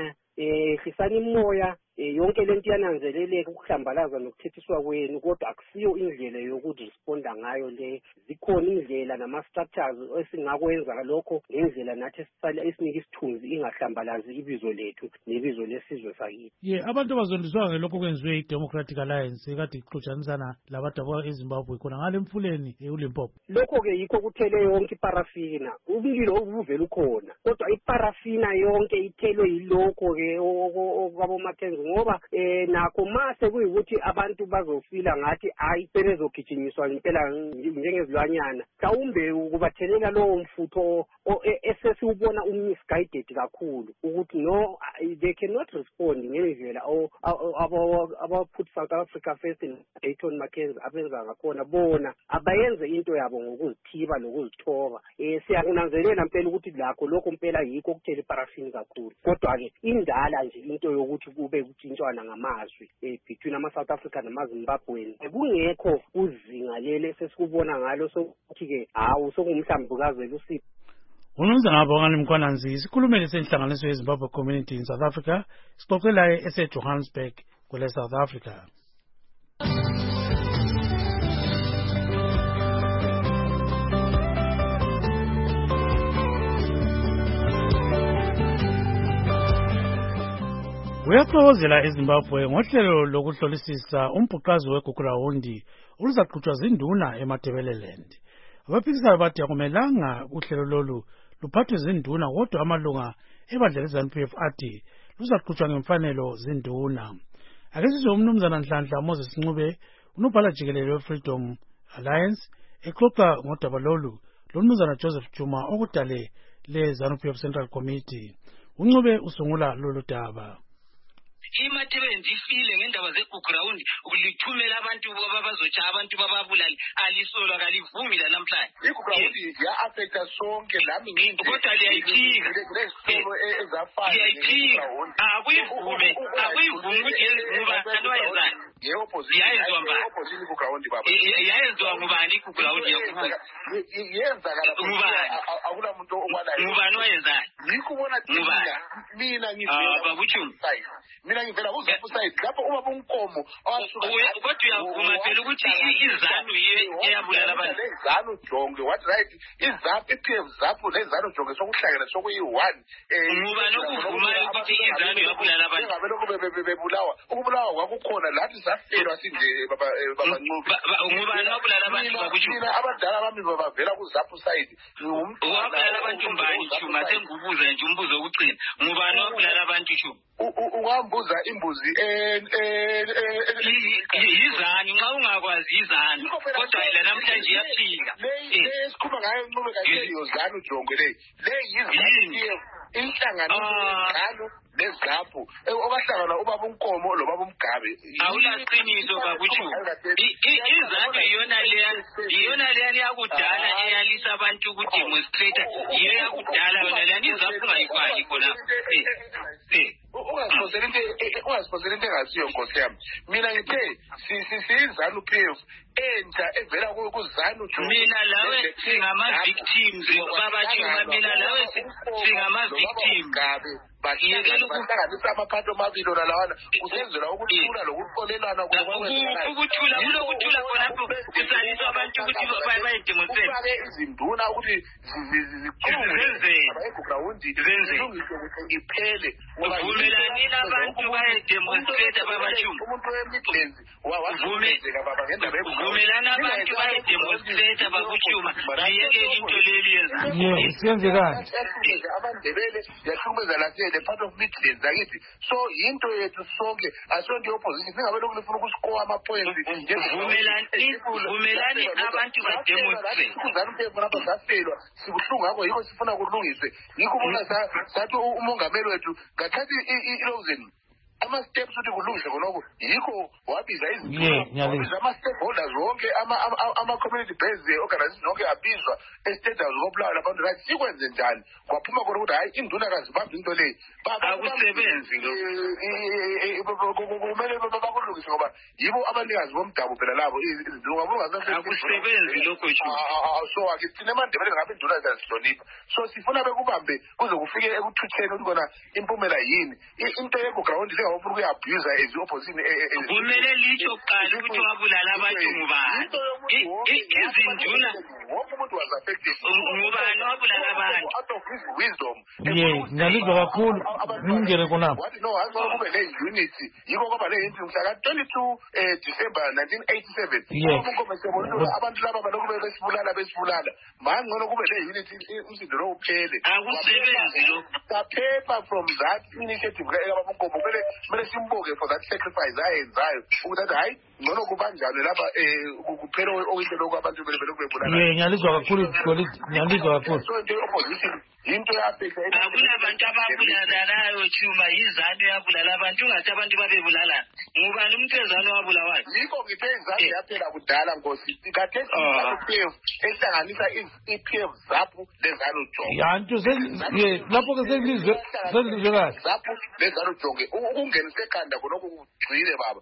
S14: hlisani imoya yonke lento iyananzeleleka ukuhlambalaza nokuthethiswa kwenu kodwa akusiyo indlela yokuresponda ngayo le. Zikhona indlela nama-structures esingakwenza lokho ngendlela nathi esinika isithunzi ingahlambalazi ibizo lethu nebizo lesizwe sakithi.
S13: Abantu abazondiswa ngelokho kwenziwe i-Democratic Alliance ekade ixotshanisana labadabuka eZimbabwe eZimbabwe khona ngale emfuleni uLimpopo.
S14: Lokho ke yikho kuthele yonke iparafina. Umlilo uvela ukhona. Kodwa iparafina yonke ithelwe yilokho ke okwabo Mackenzie ngoba nakho mase kuyikuthi abantu bazofila ngathi hayi sebezogijinyiswa impela njengezilwanyana. Mhlawumbe ukubathelela lowo mfutho esesiubona misguided kakhulu ukuthi no they cannot respond ngendlela aba put South Africa first in Dayton Mackenzie abenza ngakhona bona abayenze into yabo ngokuzithiba lokuzithoba. Siyakunanzelela impela ukuthi lakho lokho impela yikho kuthela iparafini kakhulu. Kodwa ke indala nje into yokuthi kube kutshintshwana ngamazwi between ama South Africa nama Zimbabwean kungekho uzinga lele sesikubona ngalo sokuthi ke hawu sokungumhlambi kazwela uSipho.
S13: Unonza ngabongani Mkhwananzi isikhulumeli senhlanganiso yeZimbabwe Community in South Africa sixoxela eseJohannesburg kwele South Africa. Uyaxokozela eZimbabwe ngohlelo lokuhlolisisa umbhuqazo weGugurawundi oluzaqhutshwa zinduna eMatebeleland. Abaphikisayo bathi akumelanga uhlelo lolu luphathwe zinduna kodwa amalunga ebandla leZANU-PF athi luzaqhutshwa ngemfanelo zinduna. Ake sizwe umnumzana Nhlanhla Moses Ncube unobhala jikelele weFreedom Alliance exoxa ngodaba lolu lomnumzana Joseph Juma okudale leZANU-PF Central Committee. Uncube usungula lolu daba.
S15: iMatebeleland ifile ngendaba zeGugurawundi ukulithumela abantu babazotsha abantu bababulali alisolwa kalivumi la namhlanje
S16: iGugurawundi ya-affecta sonke lami nginto
S15: kodwa liyayiphika akuyivumi ukuthi yenziwa kanwayezana yayenziwa mbani yayenziwa ngubani iGugurawundi
S16: yenzakala akula muntu okwalayo
S15: ngubani wayenzani
S16: ngikubona mina mina ngivela kuZANU side lapho ubaba uNkomo owasuka
S15: kodwa uyavuma phela ukuthi iZANU iyabulala abantu
S16: ZANU Jonge what right iZANU iPF ZAPU neZANU Jonge sokuhlangana sokuyi-1
S15: ngubani okuvuma ukuthi iZANU iyabulala abantu
S16: ngabe lokho bebulawa ukubulawa kwakukhona lathi safelwa sinje baba Ncube
S15: ngubani wabulala abantu bakutsho
S16: mina abadala bami bavela kuZAPU side
S15: wabulala abantu mbani Chuma sengubuza nje umbuzo wokucina ngubani wabulala abantu Chuma
S16: ungambuza imbuzi
S15: yizani nxa ungakwazi yizani kodwa la namhlanje iyafika
S16: esikhuluma ngayo Ncube kakhulu ZANU Jonge le yizini inhlanganiso ZANU neZAPU okahlangana ubaba uNkomo lobaba uMgabe
S15: awulaqiniso bakutsho iZANU iyona leya yakudala eyalisa abantu ukudemonstrate yiyo yakudala yona leya iZAPU ungayifaki khona
S16: ungasiphothela into engasiyo nkosi yami mina ngithe siyiZANU-PF entsha evela kuZANU Jonge
S15: mina lawe singama-victims babachuma mina lawe singama-victims
S16: yekela ukuhlanganisa amaphathi amabili lawana kusenzelwa ukuthula lokuxolelana
S15: ukuthula kulokuthula khonapho kusaliswa abantu ukuthi bayedemonstrate
S16: izinduna ukuthi eGugurawundi iphele
S15: uvumelani nabantu bayedemonstrate babachuma
S16: umuntu weMidlands wavumeleka baba ngendaba
S15: uvumelana abantu bayedemonstrate bakuchuma ayekele into leli yenza
S13: siyenzekani
S16: abandebele yahlukumeza lasele part of Midlands akithi so into yethu sonke asonto opposition singabe lokhu lifuna ukuscore ama-points
S15: vumelani abantu bademonstrate
S16: kuZANU-PF lapha safelwa sibuhlungu ngakho yikho sifuna kulungiswe yikho ubona sathi umongameli wethu ngathathi ilozeni ama-steps ukuthi kulungiswe khonoko yikho wabiza wabiza ama-stakeholders wonke ama-community based organization yonke abizwa estate house kobulawa labantu right sikwenze njani kwaphuma khona ukuthi hayi induna kazibambi into leyi
S15: akusebenzi
S16: kumele bakulungise ngoba yibo abanikazi bomdabu phela labo
S15: akusebenzi lokho
S16: so ake thina eMandebele ngabe induna ziyazihlonipha so sifuna bekubambe kuze kufike ekuthutheni ukuthi kona impumela yini into yeGugurawundi engawufuna ukuyi-abuse as i-opposition
S15: kumele litsho kuqala ukuthi wabulala abantu ngubani izinduna
S16: wonke umuntu was affected
S15: ngubani wabulala abantu
S16: out of his wisdom
S13: ngalizwa kakhulu ngingene khonapho
S16: wathi no angcono kube ne-unity yiko kwaba ne-unity mhla ka-22 December 1987 abantu laba balokhu besibulala mangcono kube ne-unity umsindo lo uphele
S15: akusebenzi lo
S16: saphepha from that initiative kaBabunkomo kumele simboke for that sacrifice ayenzayo ukuthi athi hayi ngcono kubanjani lapha kuphela okuyinto lokhu abantu belokhu bebulala
S13: ngiyalizwa kakhulu ngiyalizwa kakhulu
S16: into yaphela
S15: akulabantu ababulalanayo Chuma izanu yabulala abantu ungathi abantu babebulala ngubani umuntu ezanu wabulawayo
S16: yikho ngithe izanu yaphela kudala Nkosi kade iPF ehlanganisa iPF ZAPU lezanu jonge
S13: yantu lapho ke selizwe kahle
S16: ZAPU lezanu jonge ukungenisa ekhanda khonokho kugcwile baba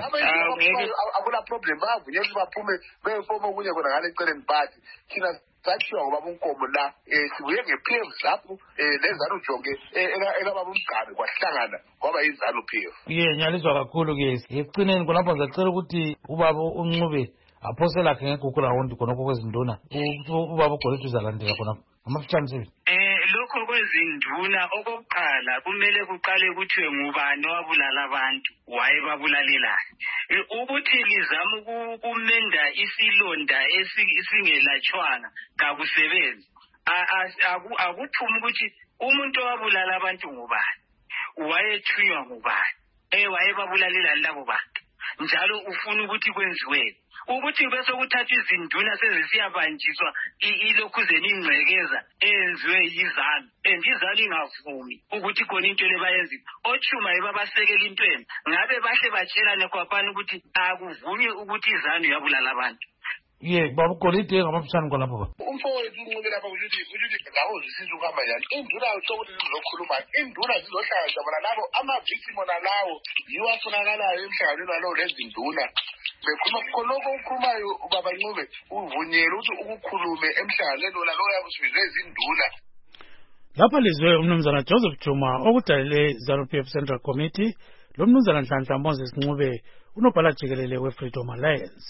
S16: akula problem bavunyelwa baphume befoma okunye khona ngale eceleni bathi thina sathiwa ngoBabunkomo la sibuye nge-PF ZAPU lezanu jonge ekababa umgane kwahlangana kwaba izanu PF
S13: ngiyalizwa kakhulu-ke ekucineni khonapho ngizacela ukuthi ubaba uNcube aphose lakhe ngegugu rawundi khonokho kwezinduna ubaba uGolide uzalandela khonapho amafitshane sebi
S15: lokho kwezinduna okokuqala kumele kuqale kuthiwe ngubani wabulala abantu wayebabulalelani ukuthi lizama ukumenda isilonda esingelatshwanga kakusebenzi akuphumi ukuthi umuntu owabulala abantu ngubani wayethunywa ngubani wayebabulalelani labo bantu njalo ufuna ukuthi kwenziweni ukuthi bese kuthathwa izinduna sezisiyabanjiswa ilokhuzeni ingcekeza eyenziwe yizanu izanu ingavumi ukuthi khona into le bayenzile oChuma babasekela intweni ngabe bahle batshelane kwaphana ukuthi akuvunywe ukuthi izanu yabulala abantu
S13: baba uGolide ngamafitshane khonapho
S16: umfowethu uNcube lapha ukuthi ngawo zisiza ukuhamba njani induna ucokuthi zizokhuluma induna zizohlangana bona labo ama-victim nalawo yiwo afunakalayo emhlanganweni walowo lezinduna bekhuluma khonokho ukukhulumayo baba Ncube uvunyelwe ukuthi ukukhulume emhlanganweni walowo yabusibizwe izinduna
S13: lapha lizwe umnumzana Joseph Chuma okudalele ZANU-PF Central Committee lo mnumzana Nhlanhla Moses Ncube unobhala jikelele we-Freedom Alliance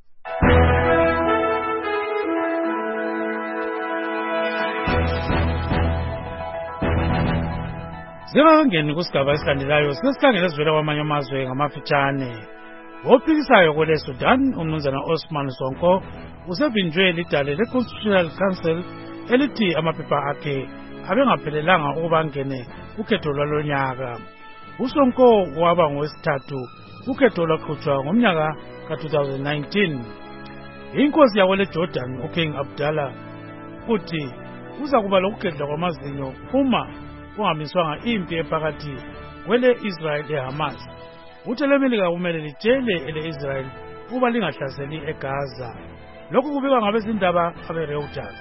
S13: Zingangeni kusigaba esilandelayo sinesikhangelo esivela kwamanye amazwe ngamafitshane ophikisayo kwele Sudan umnumzana Osman Sonko usevinjwe lidale le-Constitutional Council elithi amaphepha akhe abengaphelelanga ukuba angene ukhetho lwalonyaka uSonko waba ngowesithathu ukhetho lwaqhutshwa ngomnyaka ka-2019 inkosi yakwele Jordan uKing Abdullah uthi uza kuba lokugedla kwamazinyo uma kungamiswanga impi ephakathi kwele Israel leHamas uthi lemelika kumele litshele ele-Israel ukuba lingahlaseli eGaza lokhu kubikwa ngabezindaba abe-Reuters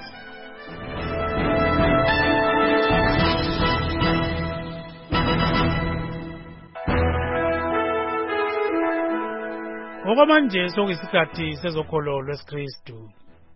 S13: okwamanje sokuyisikhathi sezokholo lwesikristu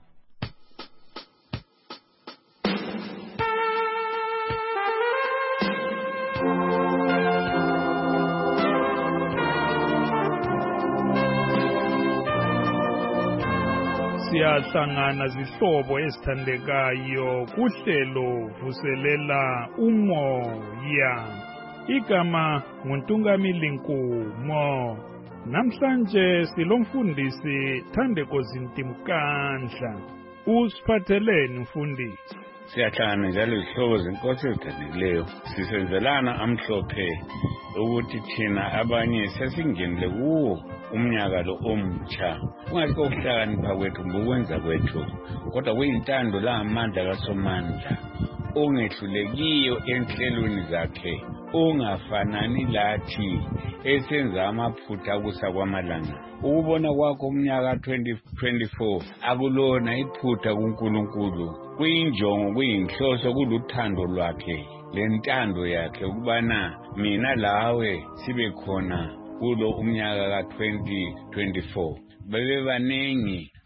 S3: siyahlangana zihlobo ezithandekayo kuhlelo vuselela umoya igama nguNtungamili Nkumo namhlanje silomfundisi Thandeko Zintimkandla usiphatheleni mfundisi
S17: siyahlangana njalo izihlobo zenkosi ezithandekileyo sisenzelana amhlophe ukuthi thina abanye sesingenile kuwo umnyaka lo omutsha ungathi ukuhlakanipha kwethu ngokwenza kwethu kodwa kuyintando lamandla kaSomandla ongehlulekiyo enhlelweni zakhe ungafanani lathi esenza amaphutha kusa kwamalanga ukubona kwakho umnyaka 2024 akulona iphutha kuNkulunkulu kuyinjongo kuyinhloso kuluthando lwakhe lentando yakhe ukubana mina lawe sibe khona kulo umnyaka ka-2024 bebebanengi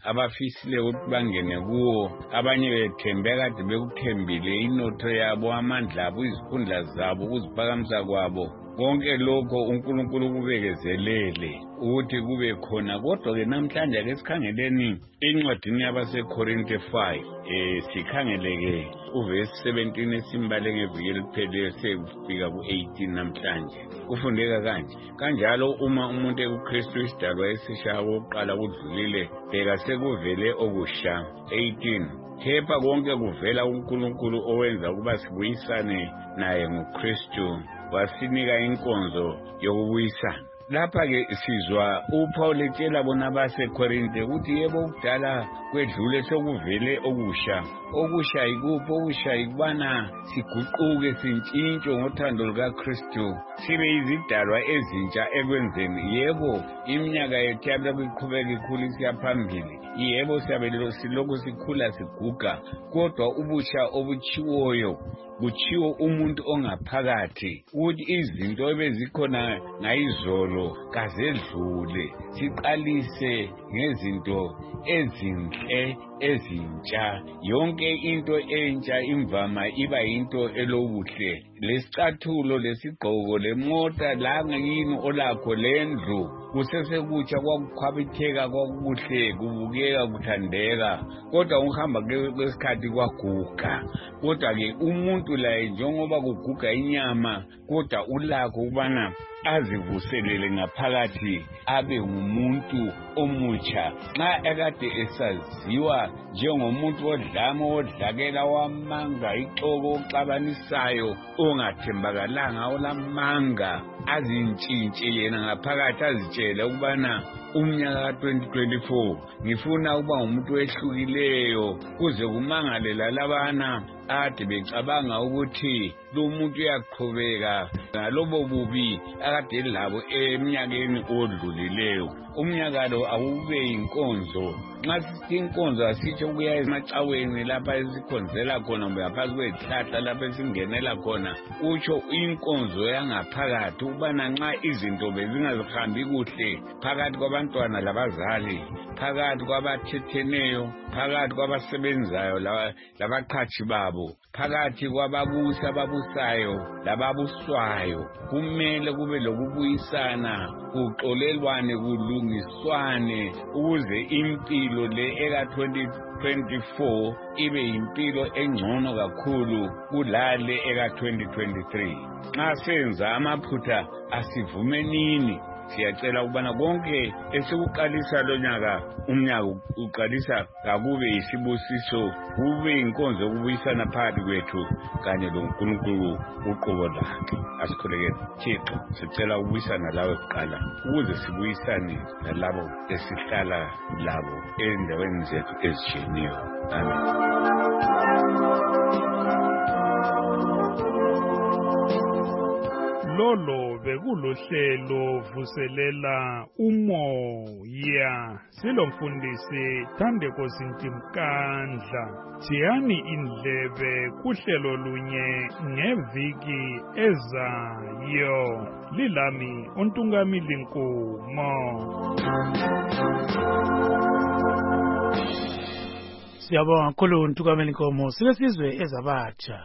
S17: abafisile ukuthi bangene kuwo abanye bethembe kade bekuthembile inotho yabo amandla abo izikhundla zabo ukuziphakamisa kwabo konke lokho uNkulunkulu kubekezelele ukuthi kube khona kodwa ke namhlanje ake sikhangeleni incwadini yabaseKorinte 5 sikhangeleke uverse 17 esimbale ngeviki elipheleyo sekufika ku18 namhlanje kufundeka kanje kanjalo uma umuntu ekuKristu isidalwa esisha oqala kudlulile bheka sekuvele okusha 18 Kepha konke kuvela uNkulunkulu owenza ukuba sibuyisane naye nguKristu wasinika inkonzo yokubuyisana lapha ke sizwa uPaul etshela bona baseKorinte ukuthi yebo kudala kwedlule sokuvele okusha ikuphi okusha ikubana siguquke sintshintshe ngothando lukaKristu sibe izidalwa ezintsha ekwenzeni yebo iminyaka yethu yabe kuqhubeka ikhula isiyaphambili yebo siyabelelo siloko sikhula siguga kodwa ubusha obuchiwoyo kuchiwo umuntu ongaphakathi ukuthi izinto ebezikhona ngayizolo kazedlule siqalise ngezinto ezinhle ezintsha yonke into entsha imvama iba into elobuhle lesicathulo lesigqoko lemota la ngini olakho lendlu kusesekutsha kwakukhwabitheka kwakuhle kubukeka kuthandeka kodwa uhamba kwesikhathi kwaguga kodwa ke umuntu laye njengoba kuguga inyama kodwa ulakho ubana azivuselele ngaphakathi abe ngumuntu omutsha nxa ekade esaziwa njengomuntu odlakela wamanga ixoko oxabanisayo ongathembakalanga olamanga azintshintshe yena ngaphakathi azitshele ukubana umnyaka ka2024 ngifuna ukuba ngumuntu ehlukileyo kuze kumangalela labana ade becabanga ukuthi lo muntu uyaqhubeka ngalobo bubi akade labo eminyakeni odlulileyo umnyaka lo awube inkonzo nxa sithi inkonzo asitsho ukuya emacaweni lapha esikhonzela khona kumbe ngaphansi kwezihlahla lapha esingenela khona utsho inkonzo yangaphakathi ukubana nxa izinto bezingazihambi kuhle phakathi kwabantwana labazali phakathi kwabathetheneyo phakathi kwabasebenzayo labaqhatshi babo phakathi kwababusi ababusayo lababuswayo kumele kube lokubuyisana kuxolelwane kulungiswane ukuze impilo le eka2024 ibe impilo engcono kakhulu kulale eka2023 nxa senza amaphutha asivumenini siyacela ukubana konke esikuqalisa lonyaka umnyaka uqalisa kakube isibusiso kube inkonzo yokubuyisana phakathi kwethu kanye loNkulunkulu uqobo lakhe asikhulekele Thixo sicela ukubuyisana lawe kuqala ukuze sibuyisane nalabo esihlala labo endaweni zethu ezitshiyeneyo amen
S3: lolo bekulohlelo vuselela umoya silomfundisi Thandeko Zintimkandla thiyani indlebe kuhlelo lunye ngeviki ezayo lilami uNtungamili Nkomo
S13: siyabonga kakhulu uNtungamili Nkomo silesizwe ezabatsha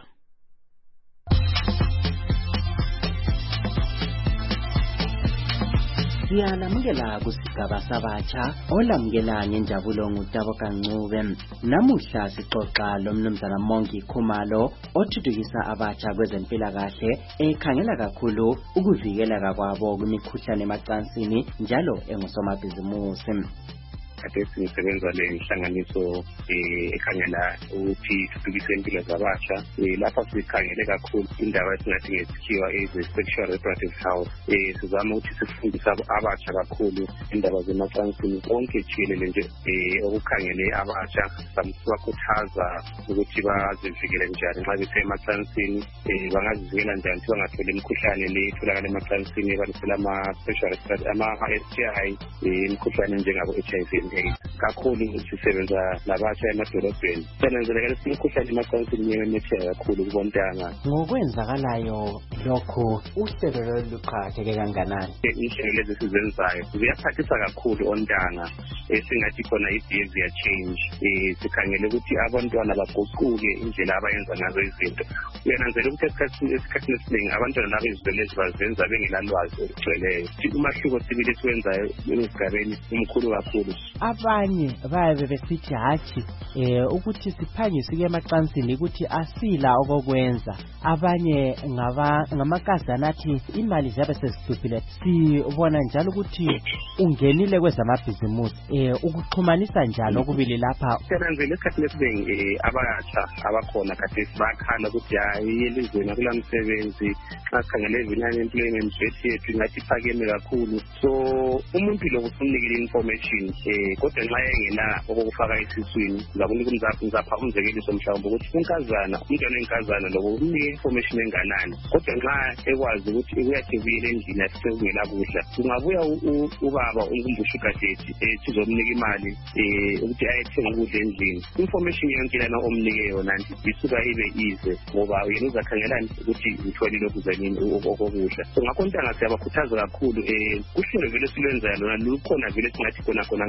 S8: Siyalamukela kusigaba sabatsha olamukela ngenjabulo nguTabo Kancube namuhla sixoxa lomnumzana Mongi Khumalo othuthukisa abatsha kwezempilakahle ekhangela kakhulu ukuvikeleka kwabo kwimikhuhlane emacansini njalo engusomabhizimusi
S18: kade sisebenza le inhlanganiso ekhangela ukuthi ithuthukise impilo zabatsha lapha sikhangele kakhulu indaba esingathi ngesikhiwa sexual reproductive health sizama ukuthi sifundise abatsha kakhulu indaba zemacansini konke jikelele nje okukhangele abatsha sibakhuthaza ukuthi bazivikele njani nxa besemacansini bangazivikela njani ukuthi bangatholi imikhuhlane le etholakala emacansini ebalisela ama-STI imikhuhlane njengabo HIV AIDS. Kakhulu sisebenza labatsha emadolobheni. Sananzeleka lesi imikhuhlane emacansini imemetheka kakhulu kubontanga.
S8: Ngokwenzakalayo lokho uhlelo lolu luqakatheke kanganani?
S18: Inhlelo lezi sizenzayo ziyaphathisa kakhulu ontanga, esingathi khona i-behavior change. Sikhangele ukuthi abantwana baguquke indlela abayenza ngazo izinto. Uyananzela ukuthi esikhathini esiningi abantwana laba izinto lezi bazenza bengelalwazi olugcweleyo. Umahluko sibili esiwenzayo esigabeni umkhulu kakhulu.
S8: Abanye bayabe besithi hatshi ukuthi siphangise ukuya emacansini ukuthi asila okokwenza. Abanye ngamakazana athi imali ziyabe sezihluphile. Sibona njalo ukuthi ungenile kwezamabhizimusi ukuxhumanisa njalo okubili lapha.
S18: Siyananzela esikhathini esiningi abatsha abakhona khathesi bakhala ukuthi hayi elizweni akulamsebenzi. Xa sikhangele employment rate yethu ingathi iphakeme kakhulu. So umuntu lo usunikile information kodwa nxa engena okokufaka esiswini ngakunika umzapha umzekeliso mhlawumbe ukuthi unkazana umntwana wenkazana lokho unika information enganani. Kodwa nxa ekwazi ukuthi uyajebile endlini asisengela kudla kungabuya ubaba umbushika dadeti sizomnika imali ukuthi ayethenga ukudla endlini. Information yonke lana omnike yona nje isuka ibe ize ngoba yena uzakhangelani ukuthi utholile okuzanini okokudla. So ngakho ntanga siyabakhuthaza kakhulu kuhlelo vele silwenzayo lona lukhona vele singathi khona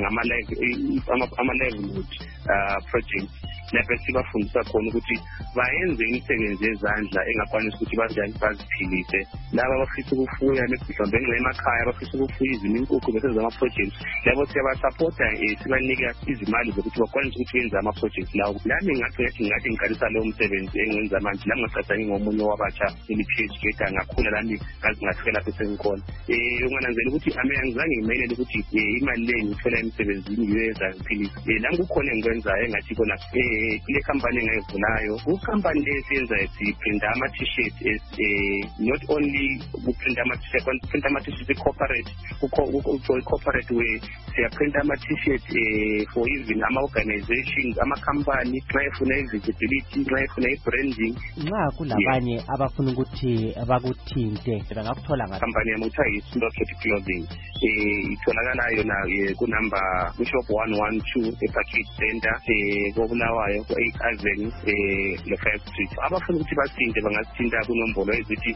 S18: ama-livelihood project lapho sibafundisa khona ukuthi bayenze imisebenzi yezandla engakwanisi ukuthi baziphilise. Laba abafisa ukufuya mhlawumbe emakhaya abafisa ukufuya izinkukhu besenza ama-projects labo siyabasapota sibanika izimali zokuthi bakwanise ukuthi benze ama-projects lawo. Lami ngathi ngiqalisa leyo msebenzi engiwenza manje la ngingacathi ngomunye wabatsha eli-PhD ngakhula lami ngafika lapho sengikhona. Ungananzela ukuthi angizange ngimayelele ukuthi imali le ngithola emsebenzini ngiyenza ngiphilise. La kukhona engikwenzayo engathi khona kule company engayivulayo ukhampani lesenza siprinta ama-t-shirt not only kuprinta ama-t-shirt kodwa kuprinta ama-t-shirt corporate way siyaprinta ama-t-shirt for even ama-organizations ama-company nxa efuna i-visibility nxa efuna i-branding.
S8: Nxa kulabanye abafuna ukuthi bakuthinte bangakuthola ngaphi?
S18: Company yami kuthiwa yi-Slotted Clothing itholakala yona kunumber Bishop 112 ePackage Center koBulawayo 8 Avenue le5 Street. Abafuna ukuthi bathinte bangathinta kunombolo ezithi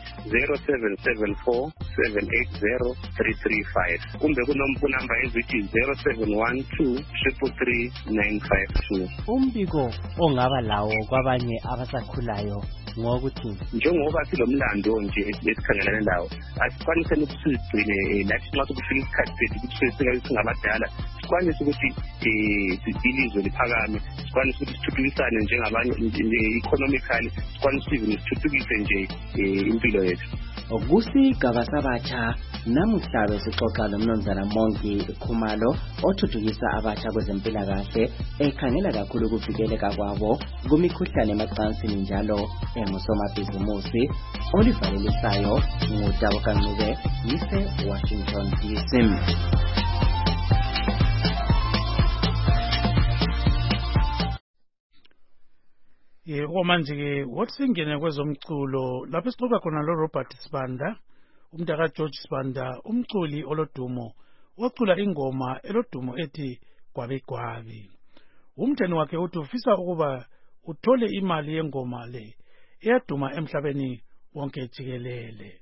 S18: 0774 780 335 kumbe kunumber ezithi 0712 333 952.
S8: Umbiko ongaba lawo kwabanye abasakhulayo ngokuthi
S18: njengoba silomlando nje esikhangelane lawo asikwanise ukusigcine nathi nxa sekufika isikhathi sethu ukuthi singabadala sikwanise ukuthi ilizwe liphakame, sikwanise ukuthi sithuthukisane njengabanye economically, sikwanise even sithuthukise nje impilo yethu.
S8: Kusigaba sabatsha namuhla besixoxa nomnumzana Mongi Khumalo othuthukisa abatsha kwezempilakahle ekhangela kakhulu ukuvikeleka kwabo kumikhuhlane emacansini njalo engusomabhizimusi olivalelisayo nguDabo Kancube yise Washington DC.
S13: Okwamanje-ke wothi singene kwezomculo lapho sixoxa khona loRobert Sibanda umntaka George Sibanda umculi olodumo ocula ingoma elodumo ethi Gwabigwabi. Umtheni wakhe uthi ufisa ukuba uthole imali yengoma le eyaduma emhlabeni wonke jikelele.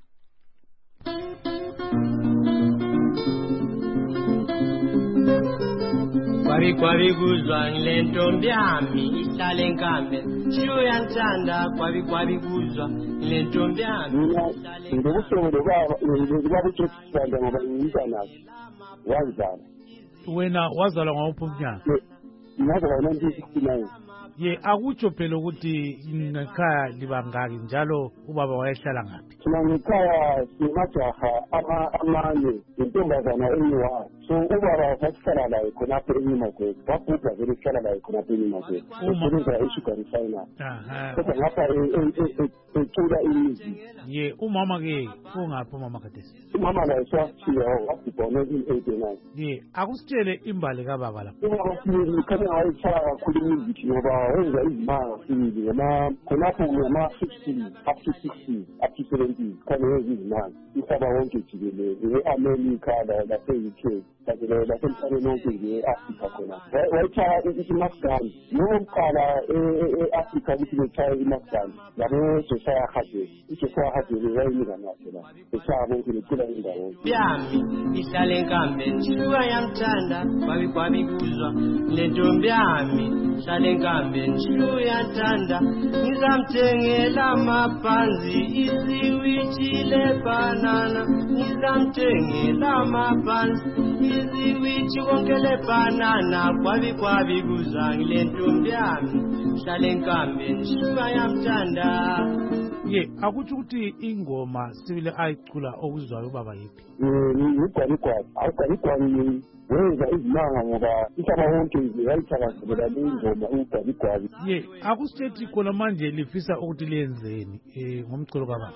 S19: Gwabigwabi kuzwa ngile ntombi yami ihlale enkambe shuyanthanda gwabigwabi kuzwa ngile ntombi yami ihlale
S6: ngokusongo baba uJohn Sibanda ngoba ngiyizana wazala.
S13: Wena wazalwa ngawuphi umnyaka?
S6: Ngazalwa ngo-1969.
S13: Ye akutsho phela ukuthi ngekhaya libangaki njalo ubaba wayehlala ngaphi?
S6: Thina ngekhaya simajaha amane intombazana eyi-1. So ubaba wasihlala laye khonapho eNyumakwethu wabhubha vele sihlala laye khonapho eNyumakwethu esebenza e-sugar refinery kodwa ngapha ecula imizi.
S13: Ye umama-ke ungaphi umama khathesi?
S6: Umama laye sewashiya wabhubha ngo-1989.
S13: Ye akusitshele imbali kababa lapho.
S6: Ubaba khanya wayethaya kakhulu imizithi ngoba wenza izimanga sibili khonapho ngama-60 up to 60 up to 70 khona wenza izimanga umhlaba wonke jikelele e-America lase-UK lasemhlabeni wonke nje e-Afrika khona wayitshaya iMasgani yokuqala e-Afrika ukuthi betshaya iMasgani yabo Josiah Hadebe uJosiah Hadebe wayinika nathi la betshaya bonke becula indawo
S19: yami ihlale enkambeni shuka yamthanda kwabi kuzwa le ntombi yami ihlale enkambeni shuka yathanda ngizamthengela amaphanzi iziwiji lebanana ngizamthengela amaphanzi iziwiji konke lebanana kwabi kuzwa le ntombi yami ihlale enkambeni shuka yamthanda.
S13: Akuthi ukuthi ingoma sibile ayicula okuzwayo baba yiphi?
S6: Ugwaligwali wenza izimanga ngoba umhlaba wonke nje wayithakazelela le ngoma ugwaligwali.
S13: Akusithethi khona manje lifisa ukuthi lenzeni ngomculo kababa?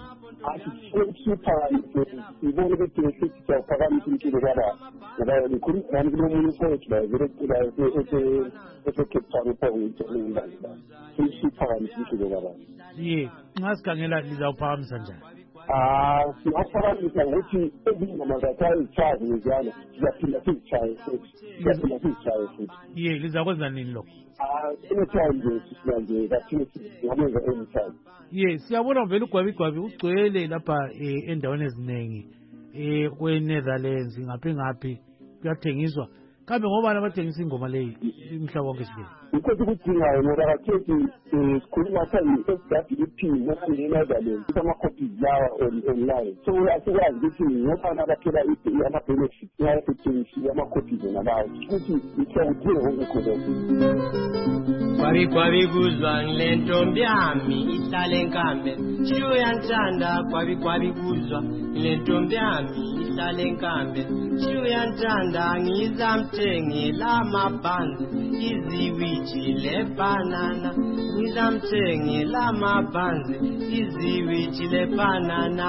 S6: Sibone ukuthi siyaphakamisa umculo kababa ngoba likhuluma kulo munye mfowethu la vele ecula ese-Cape Town uphokuyitonindala siyiphakamisa umculo kababa.
S13: Nxa sikhangela lizawuphakamisa njani?
S6: Siyaphakamisa ngokuthi ezingoma zakhe ayizitshaye njalo siyaphinda sizitshaye futhi.
S13: Lizakwenza nini lokho?
S6: Anytime nje sisina nje kathini singamenza anytime.
S13: Siyabona vele ugwabigwabi ugcwele lapha endaweni eziningi kwe-Netherlands ngaphi kuyathengiswa. Kambe ngobani abathengisa ingoma leyi umhlaba wonke jikelele?
S6: Ukuthi kudingayo ngoba bakhethi sikhuluma se-SWP noma nge-Netherlands ama-copies lawa online. So asikwazi ukuthi ngobani abaphela ama-benefits nxa sethengisi ama-copies wona lawo ukuthi siyakudinga konke khona.
S19: Kwabi kuzwa le ntombi yami ihlale enkambeni shuyanthanda kwabi kuzwa le ntombi yami ihlale enkambeni shuyanthanda ngizamthengela amabhanzi iziwiji lebanana ngizamthengela amabhanzi iziwiji lebanana.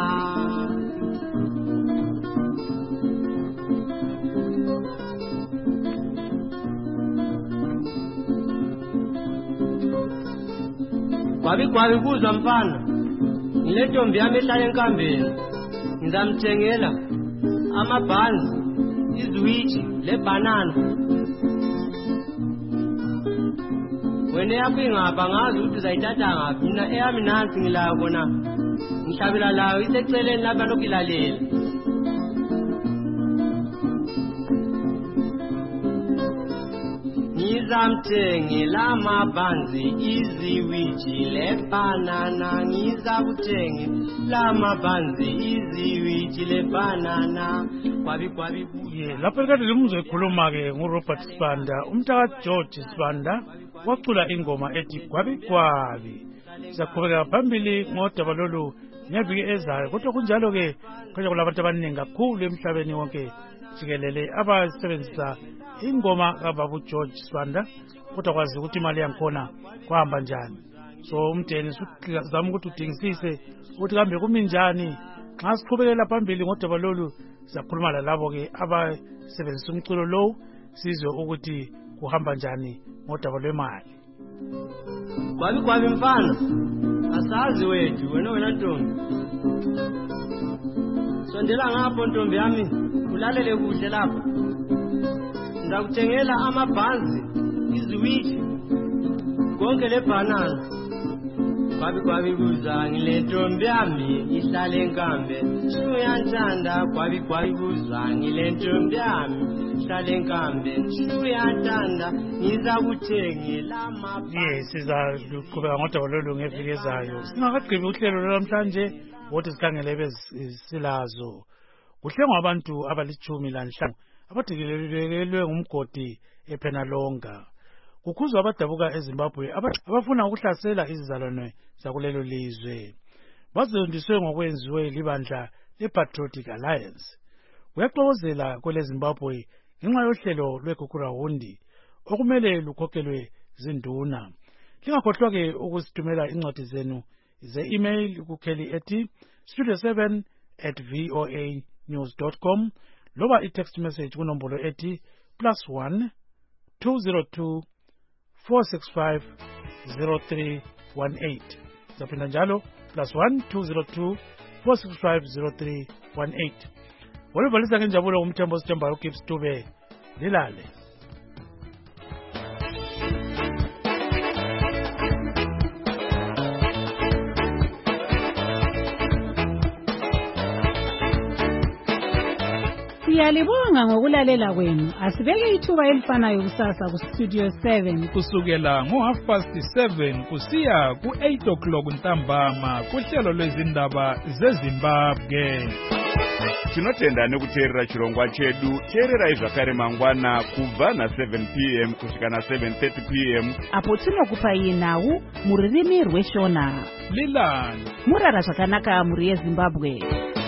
S19: Kwabi kuzwa mfana ngile ntombi yami ehlala enkambeni ngizamthengela amabhanzi iziwiji lebanana. Wena yakho ingapha ngazi ukuthi uzayithatha ngaphi. Mina eyami nansi ngilayo kona ngihlabela layo iseceleni lapha lokuyilalela. Ngizamthengela amabhanzi iziwiji lebanana ngizakuthengela amabhanzi iziwiji lebanana. Kwabi
S13: lapho ekade limuzwe ekhuluma-ke nguRobert Sibanda umntaka George Sibanda wacula ingoma ethi Gwabigwabi. Sizaqhubeka phambili ngodaba lolu ngeviki ezayo, kodwa kunjalo-ke khona kulabantu abaningi kakhulu emhlabeni wonke jikelele abasebenzisa ingoma kababa George Sibanda, kodwa kwazi ukuthi imali yankhona kwahamba njani. So umdeni sizama ukuthi udingisise ukuthi kambe kumi njani. Nxa siqhubekela phambili ngodaba lolu sizakhuluma lalabo-ke abasebenzisa umculo lowu sizwe ukuthi kuhamba njani ngodaba lwemali.
S19: Kwabi mfana asazi wethu wena ntombi sondela ngapho ntombi yami ulalele kuhle lapha. Ngizakuthengela amabhanzi iziwiji konke lebanana. Kwabi kuzwa ngile ntombi yami ihlale enkambeni shuyanthanda kwabi kuzwa ngile ntombi yami ihlale enkambeni shuyanthanda ngizakuthengela amabhanzi.
S13: Sizaluqhubeka ngodaba lolu ngeviki ezayo. Singakagqibi uhlelo lwanamhlanje wothi sikhangele ebesilazo. Kuhlengwa abantu abali-15 abadikelelwe ngumgodi ePenalonga. Kukhuzwa abadabuka eZimbabwe abafuna ukuhlasela izizalwane zakulelo lizwe. Bazondiswe ngokwenziwe libandla lePatriotic Alliance. Kuyaxokozela kwele Zimbabwe ngenxa yohlelo lweGugurahundi okumele lukhokhelwe zinduna. Lingakhohlwa-ke ukusithumela incwadi zenu ze-email kukheli ethi studio7@voanews.com loba i-text message kunombolo ethi +1 202 465 0318. Zaphinda njalo +1 202 465 0318. Walivalisa ngenjabulo umthembo sithembayo Gibbs Dube. Lilale.
S2: Siyalibonga ngokulalela kwenu. Asibeke ithuba elifanayo kusasa ku-Studio 7
S3: kusukela ngo7:30 kusiya ku8 ntambama kuhlelo lwezindaba zeZimbabwe.
S20: Tinotenda nekuteerera chirongwa chedu. Teererai zvakare mangwana kubva na7 p.m. kusvika na7:30 p.m.
S2: apo tinokupai nhau mururimi rweshona.
S3: Lilani
S2: murara zvakanaka muri yeZimbabwe.